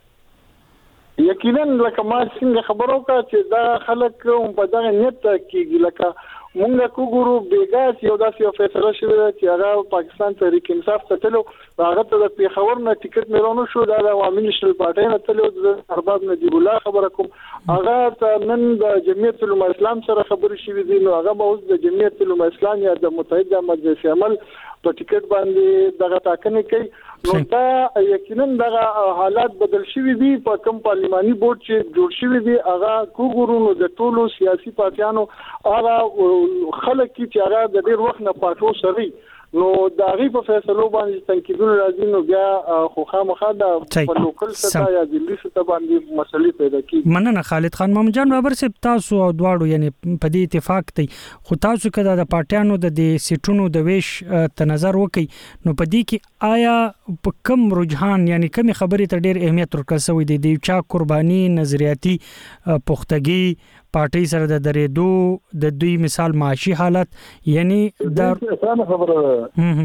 Q: یقینا لکه ما څنګه خبرو کا چې دا خلک په دغه نیت کېږي لکه مونږه کوګورو بیګاس یو داسې فیصله شوه چې هغه پاکستان تحریک انصاف ته تلو هغه ته د پیښور نه ټیکټ میرونو شو دا د عوامي نشل پارټي نه تلو د ارباب نجیب الله خبره کوم هغه نن د جمعیت العلماء اسلام سره خبرې شوې دي نو هغه به اوس د جمعیت العلماء اسلام یا د متحده مجلس عمل په ټیکټ باندې دغه ټاکنه کوي نو دا یقینا دغه حالات بدل شوي دي په کوم پارلماني بورډ چې جوړ شوی دی هغه کوګورو نو د ټولو سیاسي پارټیانو هغه خلک چې هغه د ډېر وخت نه پاتو سري نو دا غي په فیصلو باندې تنقیدونه راځي نو بیا خو خامخا د په لوکل سطح یا دلی سطح باندې مسلې پیدا کیږي
H: مننه خالد خان محمد جان بابر صاحب تاسو او دواړو یعنی په دې اتفاق دی خو تاسو کده د پارټیانو د سیټونو د ویش ته نظر وکي نو په دې کې آیا په کم رجحان یعنی کمی خبرې ته ډېر اهمیت ورکړل شوی دی د چا قرباني نظریاتي پختګي پارټي سره د درېدو د دوی مثال معاشي حالت یعنی د
D: اسانه خبره
H: هم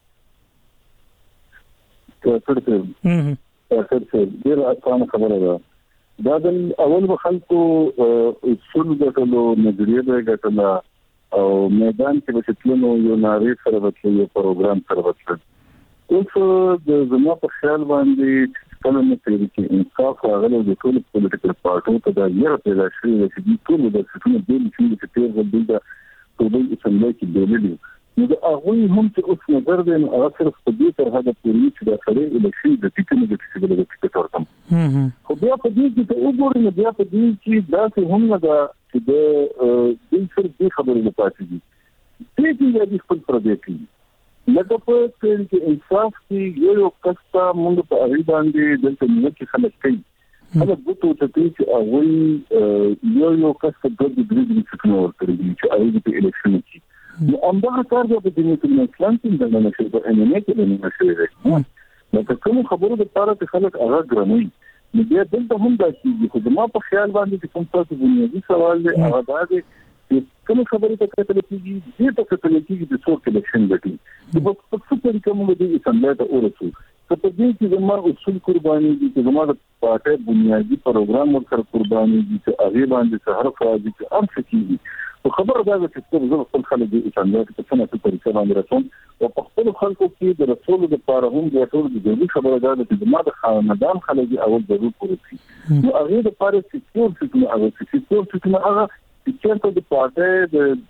D: ته ترته هم ترته ډیر اسانه خبره ده دا د اول خلکو اصول غټلو نظریه ده غټلا او میدان کې به تلونو یو ناری سره وکړي یو پروګرام سره وکړي اوس د زما په خیال باندې کله نه پیږي چې انصاف راغلی د ټول پولیټیکل پارټیو ته دا یره پیدا شوی چې د ټول د څه د دې چې تیر غوډه د ټولې اسمبلی کې دلیل نو دا هغه هم چې اوس نظر دې نو اخر په دې تر هغه پوری چې د خړې الیکشن د ټیکنو د څه د ټیکټ ورکم خو بیا په دې کې ته وګورئ نو بیا په دې کې دا څه هم نه دا چې د دې څه دې خبرې نه پاتې دي دې کې د خپل پردې کې لکه په کې انصاف کې یو کستا موږ په اړه باندې دلته نو کې خلک کوي هغه بوتو ته چې هغه یو یو کستا د دې د څه ورکړي چې هغه په الیکشن کې نو امدا کار د دې په اسلام کې د نشي په انمه کې د نشي دی نو کوم خبرو د پاره ته خلک هغه ګرمي نو بیا دلته هم دا چې خو ما په خیال باندې کوم څه بنیادی سوال دی هغه دا دی کوم خبرې ته کتل کېږي دې ته کتل کېږي د څوک الیکشن غټي د په څه طریقه موږ د اسمبلی ته ورسو په دې کې زموږ اصول قرباني دي چې زموږ پارټي بنیادی پروګرام ورکړ قرباني دي چې هغه باندې سهار فاضي چې ام څه کېږي خو خبره دا ده چې زه خپل خلک د اسمبلی ته څنګه په طریقه باندې راځم او په خپل خلکو کې د رسول د لپاره هم د ټول د دې خبره ده چې زموږ د خاندان خلک اول ضرور پوره شي نو هغه د پاره چې څور څه هغه چې څور څه هغه چې د پارټي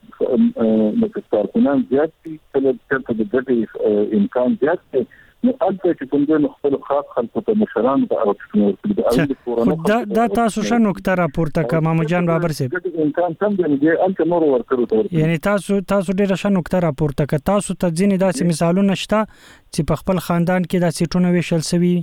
D: د د کارکونان زیات دي چې د ګټې امکان زیات دي نو البته چې کوم د خپل خاص خلکو ته مشران د
H: او دا دا تاسو شنو نقطه راپورته کما مجان بابر صاحب
D: امکان سم دی چې البته نور ورکړو
H: یعنی تاسو تاسو ډیره شنو نقطه راپورته ک تاسو ته ځینې داسې مثالونه شته چې په خپل خاندان کې د سیټونو ویشل سوي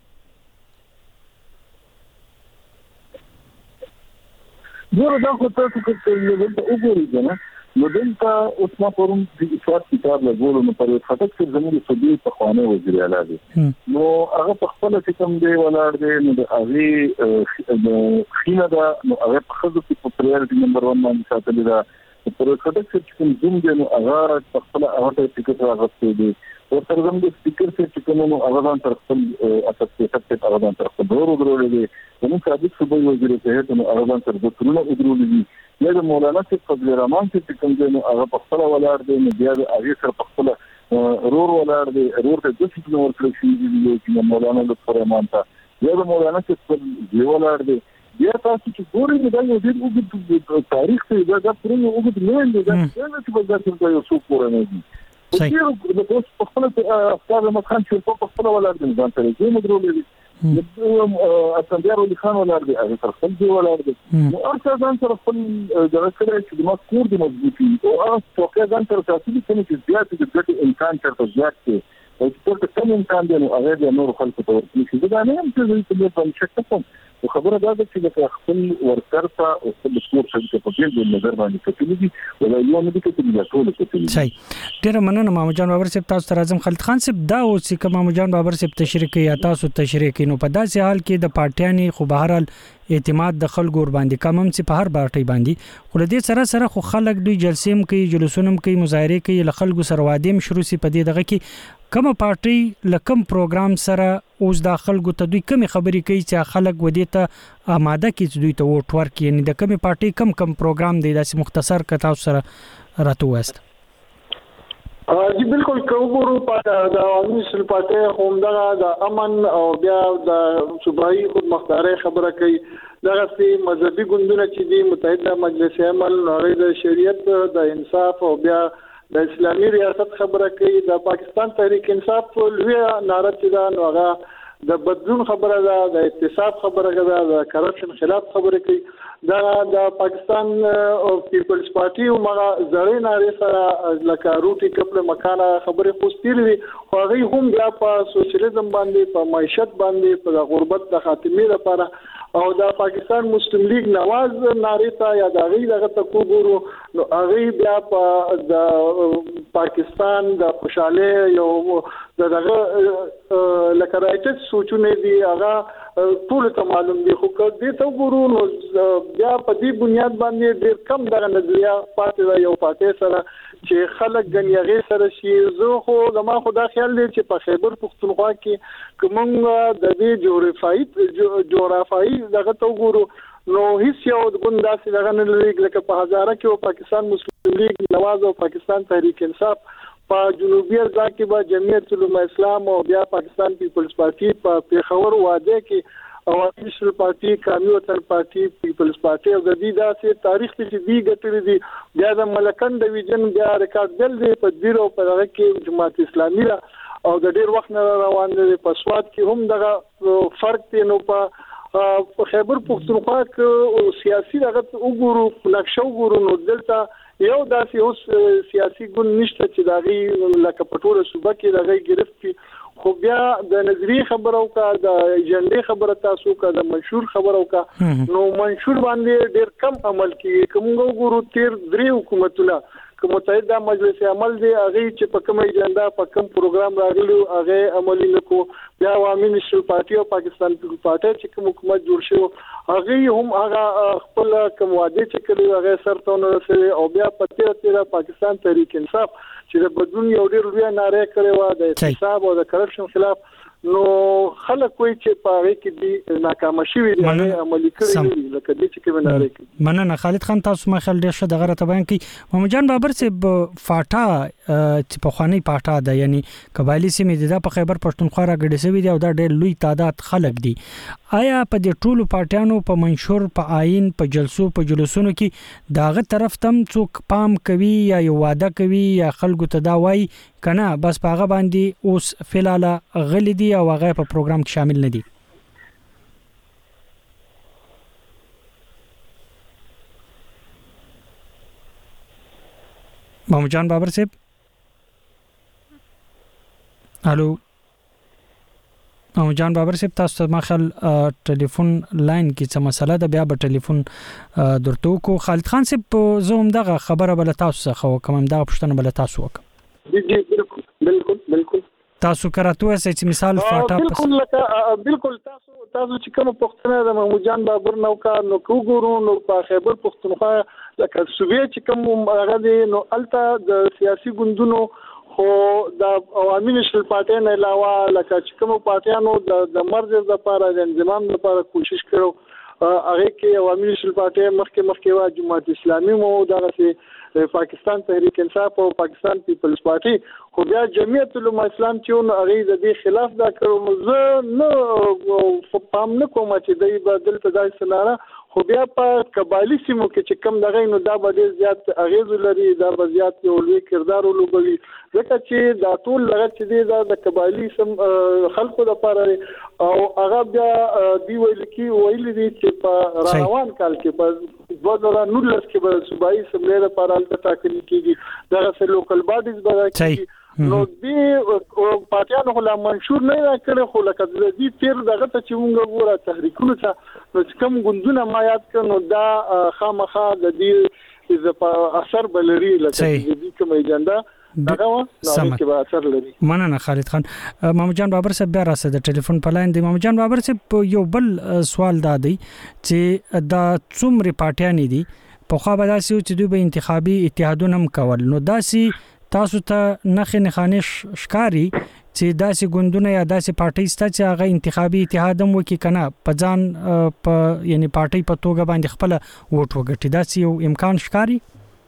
D: زه دا خو تاسو کې یو د وګورئ نه نو دلته اوس ما پرون د اشاره کتاب له ګورو نو پر خطک چې زموږ سودي په خوانه وزیر اعلی دي نو هغه په خپل چې کوم دی ولاړ دی نو د هغه د خینه دا نو هغه په خزو کې په پریورټي نمبر واحد باندې ساتل دا پر خطک چې کوم زوم دی نو هغه په خپل هغه ټیکټ راغستې دي او تر زموږ د سپیکر چې کوم نو هغه باندې تر خپل اساسي خطه هغه باندې تر خپل ورو ورو دی نو سابق صوبې وزیر ته نو هغه باندې تر څو ودرول دي یا د مولانا چې فضل الرحمن چې کوم دی نو هغه په خپل ولاړ دی نو بیا د هغه سره په خپل رور ولاړ دی رور ته د څه نور څه شي دی چې مولانا د فرمان ته یا د مولانا چې په دی ولاړ دی
Q: بیا تاسو چې ګورئ دا یو ډېر اوږد تاریخ دی دا د پرې اوږد نه دی دا چې په داسې یو څو پورې نه دي صحیح د اوس په خپل افکار مخان چې په خپل ولر دي ځان ته یې مدرولې دي اسندیار ولي خان ولر دي هغه تر خپل دی ولر دي نو ارڅ ځان سره خپل دغه کړی چې د مذکور د مضبوطي او هغه توګه ځان سره تاسو چې زیات د ګټې امکان چرته زیات دی او چې په کوم امکان دی نو هغه د نور خلکو ته ورکړي دا نه هم چې په شک کوم خبره دا ده چې د خپل ورکر ته او خپل سپور څخه په دې د نظر باندې کتلې دي او یو نه دي چې د ټول کتلې
H: صحیح ډیر مننه مامو جان بابر صاحب تاسو تر اعظم خالد خان صاحب دا او چې مامو جان بابر صاحب تشریح کوي تاسو تشریح کوي نو په داسې حال کې د پارټیانی خو بهرال اعتماد د خلکو ور باندې کمم چې په هر پارټي باندې خو دې سره سره خو خلک دوی جلسې هم کوي جلوسونه هم کوي مظاهره کوي له خلکو سره وادي شروع سي په دې دغه کې کوم پارټي لکم پروګرام سره اوس د خلکو ته دوی کوم خبري کوي چې خلک ودی ته آماده کی دوی ته ووټ ورکړي یعنی د کوم پارټي کم کم پروګرام دی داسې مختصر کتا سره راته وست
Q: جی بالکل کومورو په د عوامي سلطاتي همدغه د امن او بیا د صوبایي خودمختاري خبره کوي دغه سي مذهبي ګوندونه چې دی متحده مجلس عمل نړۍ د شریعت د انصاف او بیا د اسلامي ریاست خبره کوي د پاکستان تحریک انصاف لوی ناره چې دا هغه د بدلون خبره ده د اقتصاد خبره ده د کرپشن خلاف خبره کوي دا د پاکستان او پیپلز پارټي او مغه زړې ناره سره لکه روټي کپل مکانه خبره خوستيري خو هغه هم بیا په سوشلیزم باندې په معیشت باندې په غربت د خاتمه لپاره او د پاکستان مسلم لیگ نواز ناری ته یا د غي دغه تکو ګورو نو هغه بیا په د پاکستان د خوشاله یو دغه لکه راځي سوچونه دي هغه ټول ته معلوم دي خو دې ته ګورو نو بیا په دې بنیاد باندې ډېر کم دغه نظریه پاتې یو پاتې سره چې خلک غنیغه سره شي زه خو زما خدا خیال دی چې په خیبر پختونخوا کې کوم د دې جغرافیایي جغرافیایي دغه تو ګورو نو هیڅ یو د ګونداسي دغه نه لري لکه په هزاره کې پاکستان مسلم لیگ نواز او پاکستان تحریک انصاف په جنوبي ارزا کې به جمعیت علماء اسلام او بیا پاکستان پیپلز پارټي په پیښور واده کې عوامي نېشنل پارټي قومي وطن پارټي پیپلز پارټي او د دې داسې تاریخ چې دی ګټلې دي بیا د ملکن ډیویژن بیا ریکارډ بل دی په ډیرو په هغه کې جماعت اسلامي او د ډیر وخت نه روان دي په سواد کې هم دغه فرق دی نو په خیبر پختونخوا کې سیاسي دغه وګورو نقشه وګورو نو دلته یو داسې اوس سیاسي ګوند نشته چې دغه لکه پټوره صوبه کې دغه گرفت خو بیا د نظری خبرو کا د ایجنډې خبره تاسو کا د منشور خبرو کا نو منشور باندې ډیر کم عمل کیږي کومو ګورو تیر درې حکومتونه کوم متحده مجلس عمل دی هغه چې په کوم ایجنډا په کوم پروګرام راغلو هغه عملي نکو بیا عوامي نېشنل پارټي او پاکستان پیپل پارټي چې کوم حکومت جوړ شو هغه هم هغه خپل کوم وعده چې کړی هغه سرته نه رسېږي او بیا په تیر تیر پاکستان تحریک انصاف چې د بدلون یو ډیر لوی ناره کړې و د اقتصاد او د کرپشن خلاف نو خلک کوئی چې پاره کې دي ناکام شوي دي عملي کړی لکه دې چې کوم ناره کوي
H: مننه خالد خان تاسو ما خل ډیر شه دغه ته بیان کی محمد جان بابر صاحب فاټا چې په خواني پاټا ده یعنی قبایلی سیمې د په خیبر پښتونخوا راګډې سوي دي او دا ډیر لوی تعداد خلک دي آیا په دې ټولو پارټیانو په منشور په آئین په جلسو په جلوسونو کې داغه طرف تم څوک پام کوي یا یو واده کوي یا خلکو ته دا وایي کنه بس پاغه باندې اوس فلاله غلي دي او هغه په پروګرام کې شامل نه دي محمد جان بابر صاحب الو محمد جان بابر صاحب تاسو ته مخال ټلیفون لاین کې څه مسله ده بیا به ټلیفون درته کو خالد خان صاحب زوم دغه خبره بل تاسو څخه کوم دغه پښتنه بل تاسو وک
Q: جی جی بالکل بالکل بالکل
H: تاسو کراتو چې مثال فاټا
Q: بالکل لکه بالکل تاسو تاسو چې کوم پښتنه د محمد جان بابر نو کا نو کوګورو نو په خیبر پښتونخوا لکه صوبې چې کوم هغه دي نو الته د سیاسي ګوندونو خو د عوامي نېشنل پارټي نه علاوه لکه چې کوم پارټیانو د مرز لپاره د انضمام لپاره کوشش کړو هغه کې عوامي نېشنل پارټي مخکې مخکې وا جماعت اسلامي مو دغه پاکستان تحریک انصاف او پاکستان پیپلز پارټي خو بیا جمعیت العلماء اسلام چې نو هغه د دې خلاف دا کړو زه نو پام نه کوم چې دوی به دلته دای سلاره خو بیا په قبایلی سیمو کې چې کم دغه نو دا به ډیر زیات اغیز لري دا به زیات یو لوی کردار ولوبوي ځکه چې دا ټول لغت چې دی دا د قبایلی سم خلکو لپاره او هغه بیا دی ویل کی ویل دي چې په روان کال کې په دوه هزار نولس کې به صوبایي سملې لپاره البته ټاکل کیږي دا سه لوکل باډیز به کیږي نو دې پارټیانو خلا منشور نه کړي خو لکه د دې تیر دغه ته چې موږ وره تحریکونو ته نو کوم غندونه ما یاد کړو دا خامخا د دې د اثر بلري لکه د دې کوم ایجنډا دغه نو کې به اثر لري.
E: مننه خالد خان. محمد جان بابر صاحب بیا راځه د ټلیفون په لاین دی. محمد جان بابر صاحب یو بل سوال دا دی چې دا څومره پارټیان دي په خو به داسې چې دوی به انتخابي اتحادونه هم کول نو داسې تاسو ته نخې نخانه ښکاری چې داسې ګوندونه یا داسې پارټي ست چې هغه انتخابي اتحاد هم وکي کنه په ځان په یعنی پارټي په توګه باندې خپل ووټ وګټي داسې یو امکان ښکاری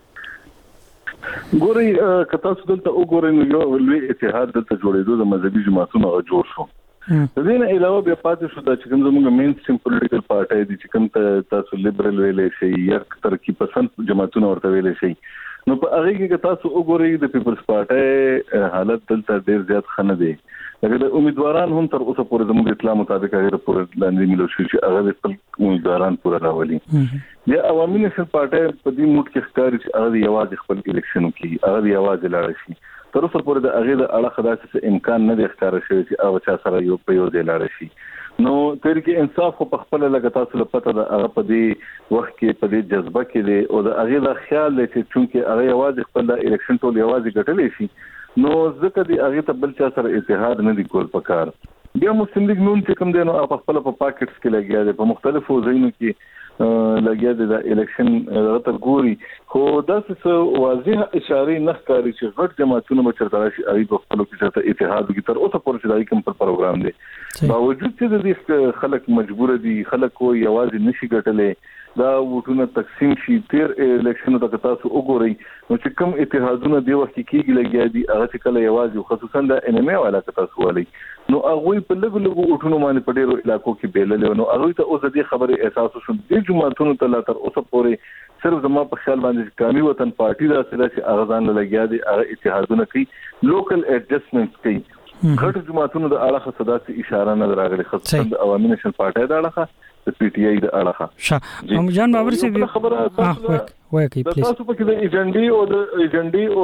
D: ګوري کته څه دلته وګورئ نو یو لوی اتحاد د جوړېدو د مذهبي جماعتونو جوړ شو د دې نه علاوه بیا پاتې شو چې کوم زموږ مین سټریم پولیټیکل پارټي دي چې کوم تاسو لیبرل ویلې شي یا ترقی پسند جماعتونه ورته ویلې شي نو په هغه کې تاسو وګورئ د پیپلز پارټي حالت دلته ډیر زیات خنه دي لکه د امیدواران هم تر اوسه پورې زموږ اسلام مطابق هغه پورې لاندې ملو شي چې هغه خپل امیدواران پورې راولي یا عوامي نشل پارټي په دې موټ کې ښکاري چې هغه یوازې خپل الیکشن کوي هغه یوازې لاړ شي تر اوسه پورې د هغه د اړه خداسه امکان نه دی ښکار شوی چې هغه چا سره یو په یو دی لاړ شي نو ترې کې انصاف خو په خپل لګا تاسو لپاره د هغه په دې وخت کې په دې جذبه کې دی او د هغه د خیال دی چې چونکه هغه یوازې خپل د الیکشن ټول یوازې ګټلې شي نو ځکه دی هغه ته بل چا سره اتحاد نه دی کول پکار بیا مسلم لیگ نون چې کوم دی نو په خپل په پاکټس کې لګیا دی په مختلفو ځایونو کې لګیا دی د الیکشن غتر ګوري خو داسې واضح اشاره نه ښکاري چې غټ جماعتونه مچرته راشي اړي په خپل کې چې اتحاد کې تر اوسه پورې چې دای کوم پر پروګرام دی باوجود چې د دې خلک مجبور دي خلک کو یوازې نشي ګټلې دا وټونه تقسیم شي تیر الیکشن د تاسو وګورئ نو چې کوم اتحادونه دی وخت کې لګیا دي هغه چې کله یوازې خصوصا د ان ام ای والا تاسو ولي نو هغه په لګو لګو وټونه باندې په ډیرو علاقو کې بیلل نو هغه ته اوس د خبره احساس شو د جماعتونو ته تر اوسه پورې صرف زما په خیال باندې قومي وطن پارټي دا چې هغه ځان لګیا دي هغه اتحادونه کوي لوکل ایڈجسټمنټس کوي غټ جماعتونو د اړه خصدا څخه اشاره نه راغلي خصوصا د عوامي نشل پارټي د اړه د پی ټی آی د اړه
E: شه محمد جان بابر صاحب خبره وای کی پلیز
D: تاسو په کې د ایجنډي او د ایجنډي او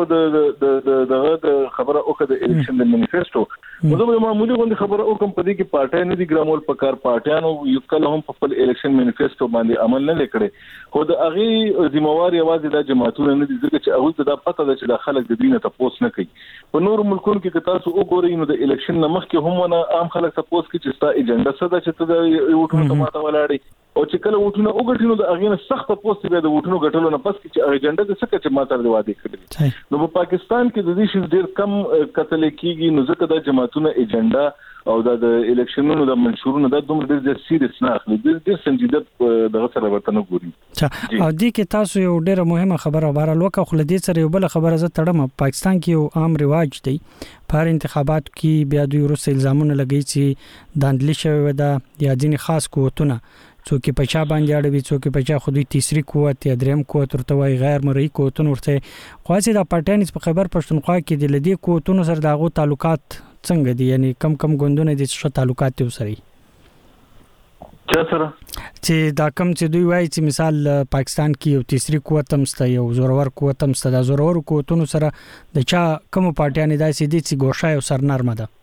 D: د د د خبره او د الیکشن د منیفیسټو نو زموږ معمولی غونډه خبره او کوم په دې کې پارټي نه دي ګرامول پکار پارټیانو یو کله هم په خپل الیکشن منیفیسټو باندې عمل نه کړي خو د هغه ذمہوار یوازې د جماعتونو نه دي ځکه چې هغه د پته ده چې د خلک د دینه تاسو نه کوي په نور ملکونو کې تاسو وګورئ نو د الیکشن نمخ کې هم نه عام خلک تاسو کې چې ستا ایجنډا څه ده چې ته د یو ټول ماته ولاړی او چې کله وټونه وګټینو د اغه نه سخت پوسټ به د وټونو غټلو نه پس چې ایجنډا د څه چې ماته د واده کړی نو په پاکستان کې د دې شي ډیر کم قتل کیږي نو ځکه د جماعتونو ایجنډا او د الیکشنونو د منشورونو د دومره ډیر سیریس نه اخلي ډیر سنجیده دغه سره ورته نه ګوري
E: او دې کې تاسو یو ډیره مهمه خبره وباره لوکه خو لدې سره یو بل خبره زه تړم پاکستان کې یو عام رواج دی په انتخابات کې بیا دوی روس الزامونه لګی چې داندلی شوی دا یا ځینې خاص قوتونه څوک په چا باندې اړوي څوک په چا خودي تیسری قوت یا دریم قوت ورته وای غیر مرئی قوتونه ورته خاصه د پټانیز په خبر پښتونخوا کې د لدی قوتونو سره دغه تعلقات څنګه دي یعنی کم کم غوندونه دي چې تعلقات دي وسري
D: چا سره
E: چې دا کم چې دوی وایي چې مثال پاکستان کې یو تیسری قوت هم ستا یو زورور قوت هم ستا د زورور قوتونو سره د چا کوم پارټیان داسې دي چې ګوښه او سرنرمه ده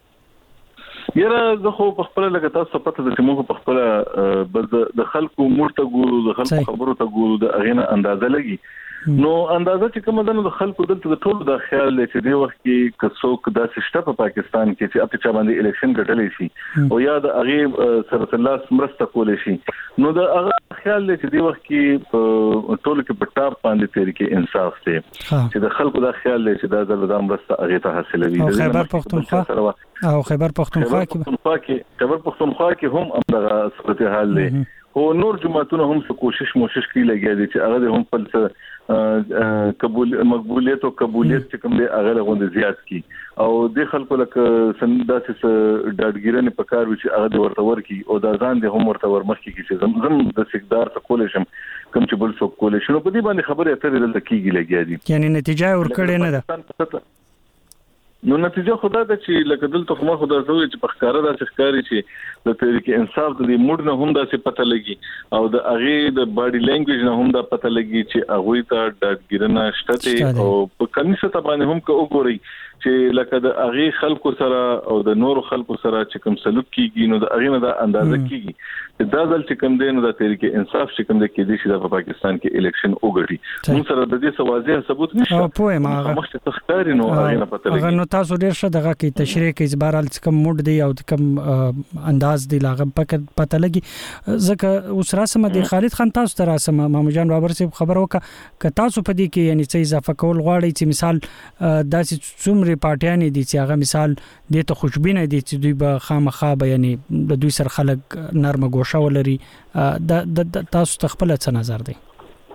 D: یره زه خو په خپل لګا تاسو پته د موږ په خپل د خلکو مرته ګورو د خلکو خبرو ته ګورو د اغینه اندازه لګي نو اندازه چې کوم د خلکو دلته د ټولو د خیال چې دی وخت کې کڅوک د سیستم په پاکستان کې چې اپ چا باندې الیکشن ګټلې شي او یا د اغه سره الله سمرسته کولې شي نو د اغه خیال چې دی وخت کې ټولو کې په ټاپ باندې تیر کې انصاف دی چې د خلکو د خیال چې د زلدام مرسته اغه ته حاصلوي
E: د خیبر پختونخوا او خیبر پختونخوا
D: کې خیبر پختونخوا کې هم امدغه صورتحال دی او نور جماعتونه هم څه کوشش موشش کوي لګیا دي چې هغه هم خپل
I: قبول مقبولیت او قبولیت چې کوم دی هغه لغوند زیات کی او د خلکو لکه سنداسه ډاډګیرنه په کار و چې هغه د ورته ورکی او د ځان د هم ورته ورمخکي کی چې زم زم د سګدار څخه کول شم کوم چې بل څوک کول شي نو په دې باندې خبره اترې دلته کیږي لګیا دي
E: یعنی نتیجه ورکړې نه ده.
I: نو نتیجه خدا ده چې لکه دلته کومه خدا زوی چې په ښکارا د ښکاری چې د تحریک انصاف د موډ نه هم د پته لګي او د اغه د باډي لینګویج نه هم د پته لګي چې اغه ته ډاډګیرنه شته او په کنيسه ته باندې هم کو وګوري چې لکه د اغه خلکو سره او د نور خلکو سره چې کوم سلوک کیږي نو د اغه نه د اندازه کیږي دا ځل چې کوم دین د تحریک انصاف چې کوم د کې دي چې د پاکستان کې الیکشن وګړي موږ سره د دې سوازه ثبوت نشته
E: او په ما
I: مخ ته ښکاری نو اغه نه پته لګي.
E: نو تاسو ډیر ښه دغه کې تشریح کې زبرال کوم موډ دی او کوم انداز دی لاغه پته لګي ځکه اوس راسمه د خالد خان تاسو ته راسمه محمد جان بابر صاحب خبر وکړه ک تاسو په دې کې یعنی څه اضافه کول غواړي چې مثال داسې څومره پارټیان دي چې هغه مثال د ته خوشبینه دي چې دوی به خامخا به یعنی د دوی سره خلک نرمه ګوشه ولري د تاسو تخپل څه نظر دی؟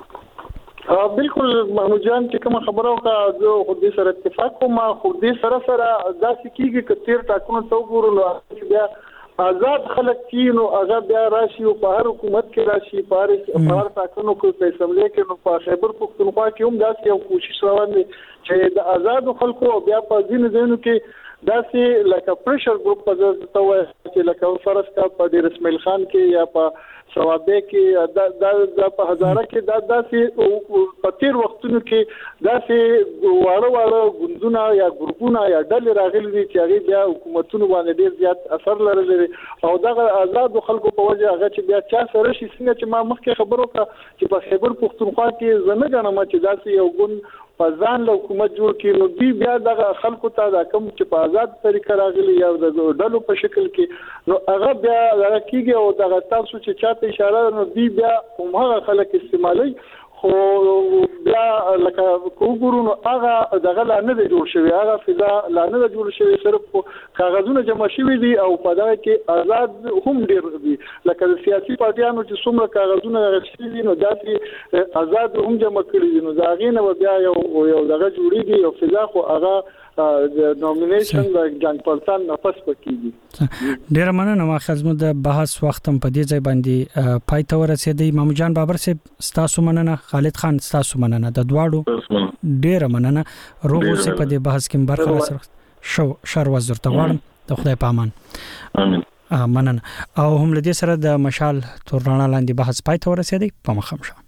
Q: بالکل محمود جان چې کوم خبرو کا جو خو دې سره اتفاق کوم خو دې سره سره داسې کیږي چې تیر ټاکنو ته وګورو بیا آزاد خلک کینو هغه بیا راشي او په هر حکومت کې راشي په هر ټاکنو کې په اسمبلی کې نو په خیبر پختونخوا کې هم داسې یو کوشش روان دی چې د آزاد خلکو بیا په ځینو ځینو کې داسې لکه پریشر ګروپ په ځای ته وایي چې لکه فرض کا په د رسمیل خان کې یا په سوابه کې دا د په هزاره کې دا داسې په تیر وختونو کې داسې واړه واړه ګوندونه یا ګروپونه یا ډلې راغلي دي چې هغه بیا حکومتونو باندې ډیر زیات اثر لري او دغه آزاد خلکو په وجه هغه چې بیا چا سره شي څنګه چې ما مخکې خبرو کړه چې په خیبر پختونخوا کې زنه غنم چې داسې یو ګوند په ځان له حکومت جوړ کړي نو دی بیا دغه خلکو ته دا کوم چې په آزاد طریقه راغلي یا د ډلو په شکل کې نو هغه بیا راکېږي او دغه تاسو چې چاته اشاره نو دی بیا همغه خلک استعمالي خو بیا لکه کوګورو نو هغه دغه لانه دی جوړ شوی هغه فضا لانه دی جوړ شوی صرف کاغذونه جمع شوی دي او په دا کې آزاد هم ډیر دي لکه د سیاسي پارټیانو چې څومره کاغذونه راغلي دي نو داسې آزاد هم جمع کړی دي نو دا غینه بیا یو یو دغه جوړیږي او فضا خو هغه د نومینیشن د جنگ پرسان نفس پکېږي.
E: ډیر مننه ما خزمه د بحث وخت په دې ځای باندې پای ته ورسېدی. محمد جان بابر صاحب ستاسو مننه، خالد خان ستاسو مننه، د دواړو ډیر مننه. روغ اوسئ په دې بحث کې برخه سره شو شر وزر ته غواړم د خدای په امان.
I: امين.
E: مننه. او هم لدې سره د مشال تورنا لاندې بحث پای ته ورسېدی. په مخه شه.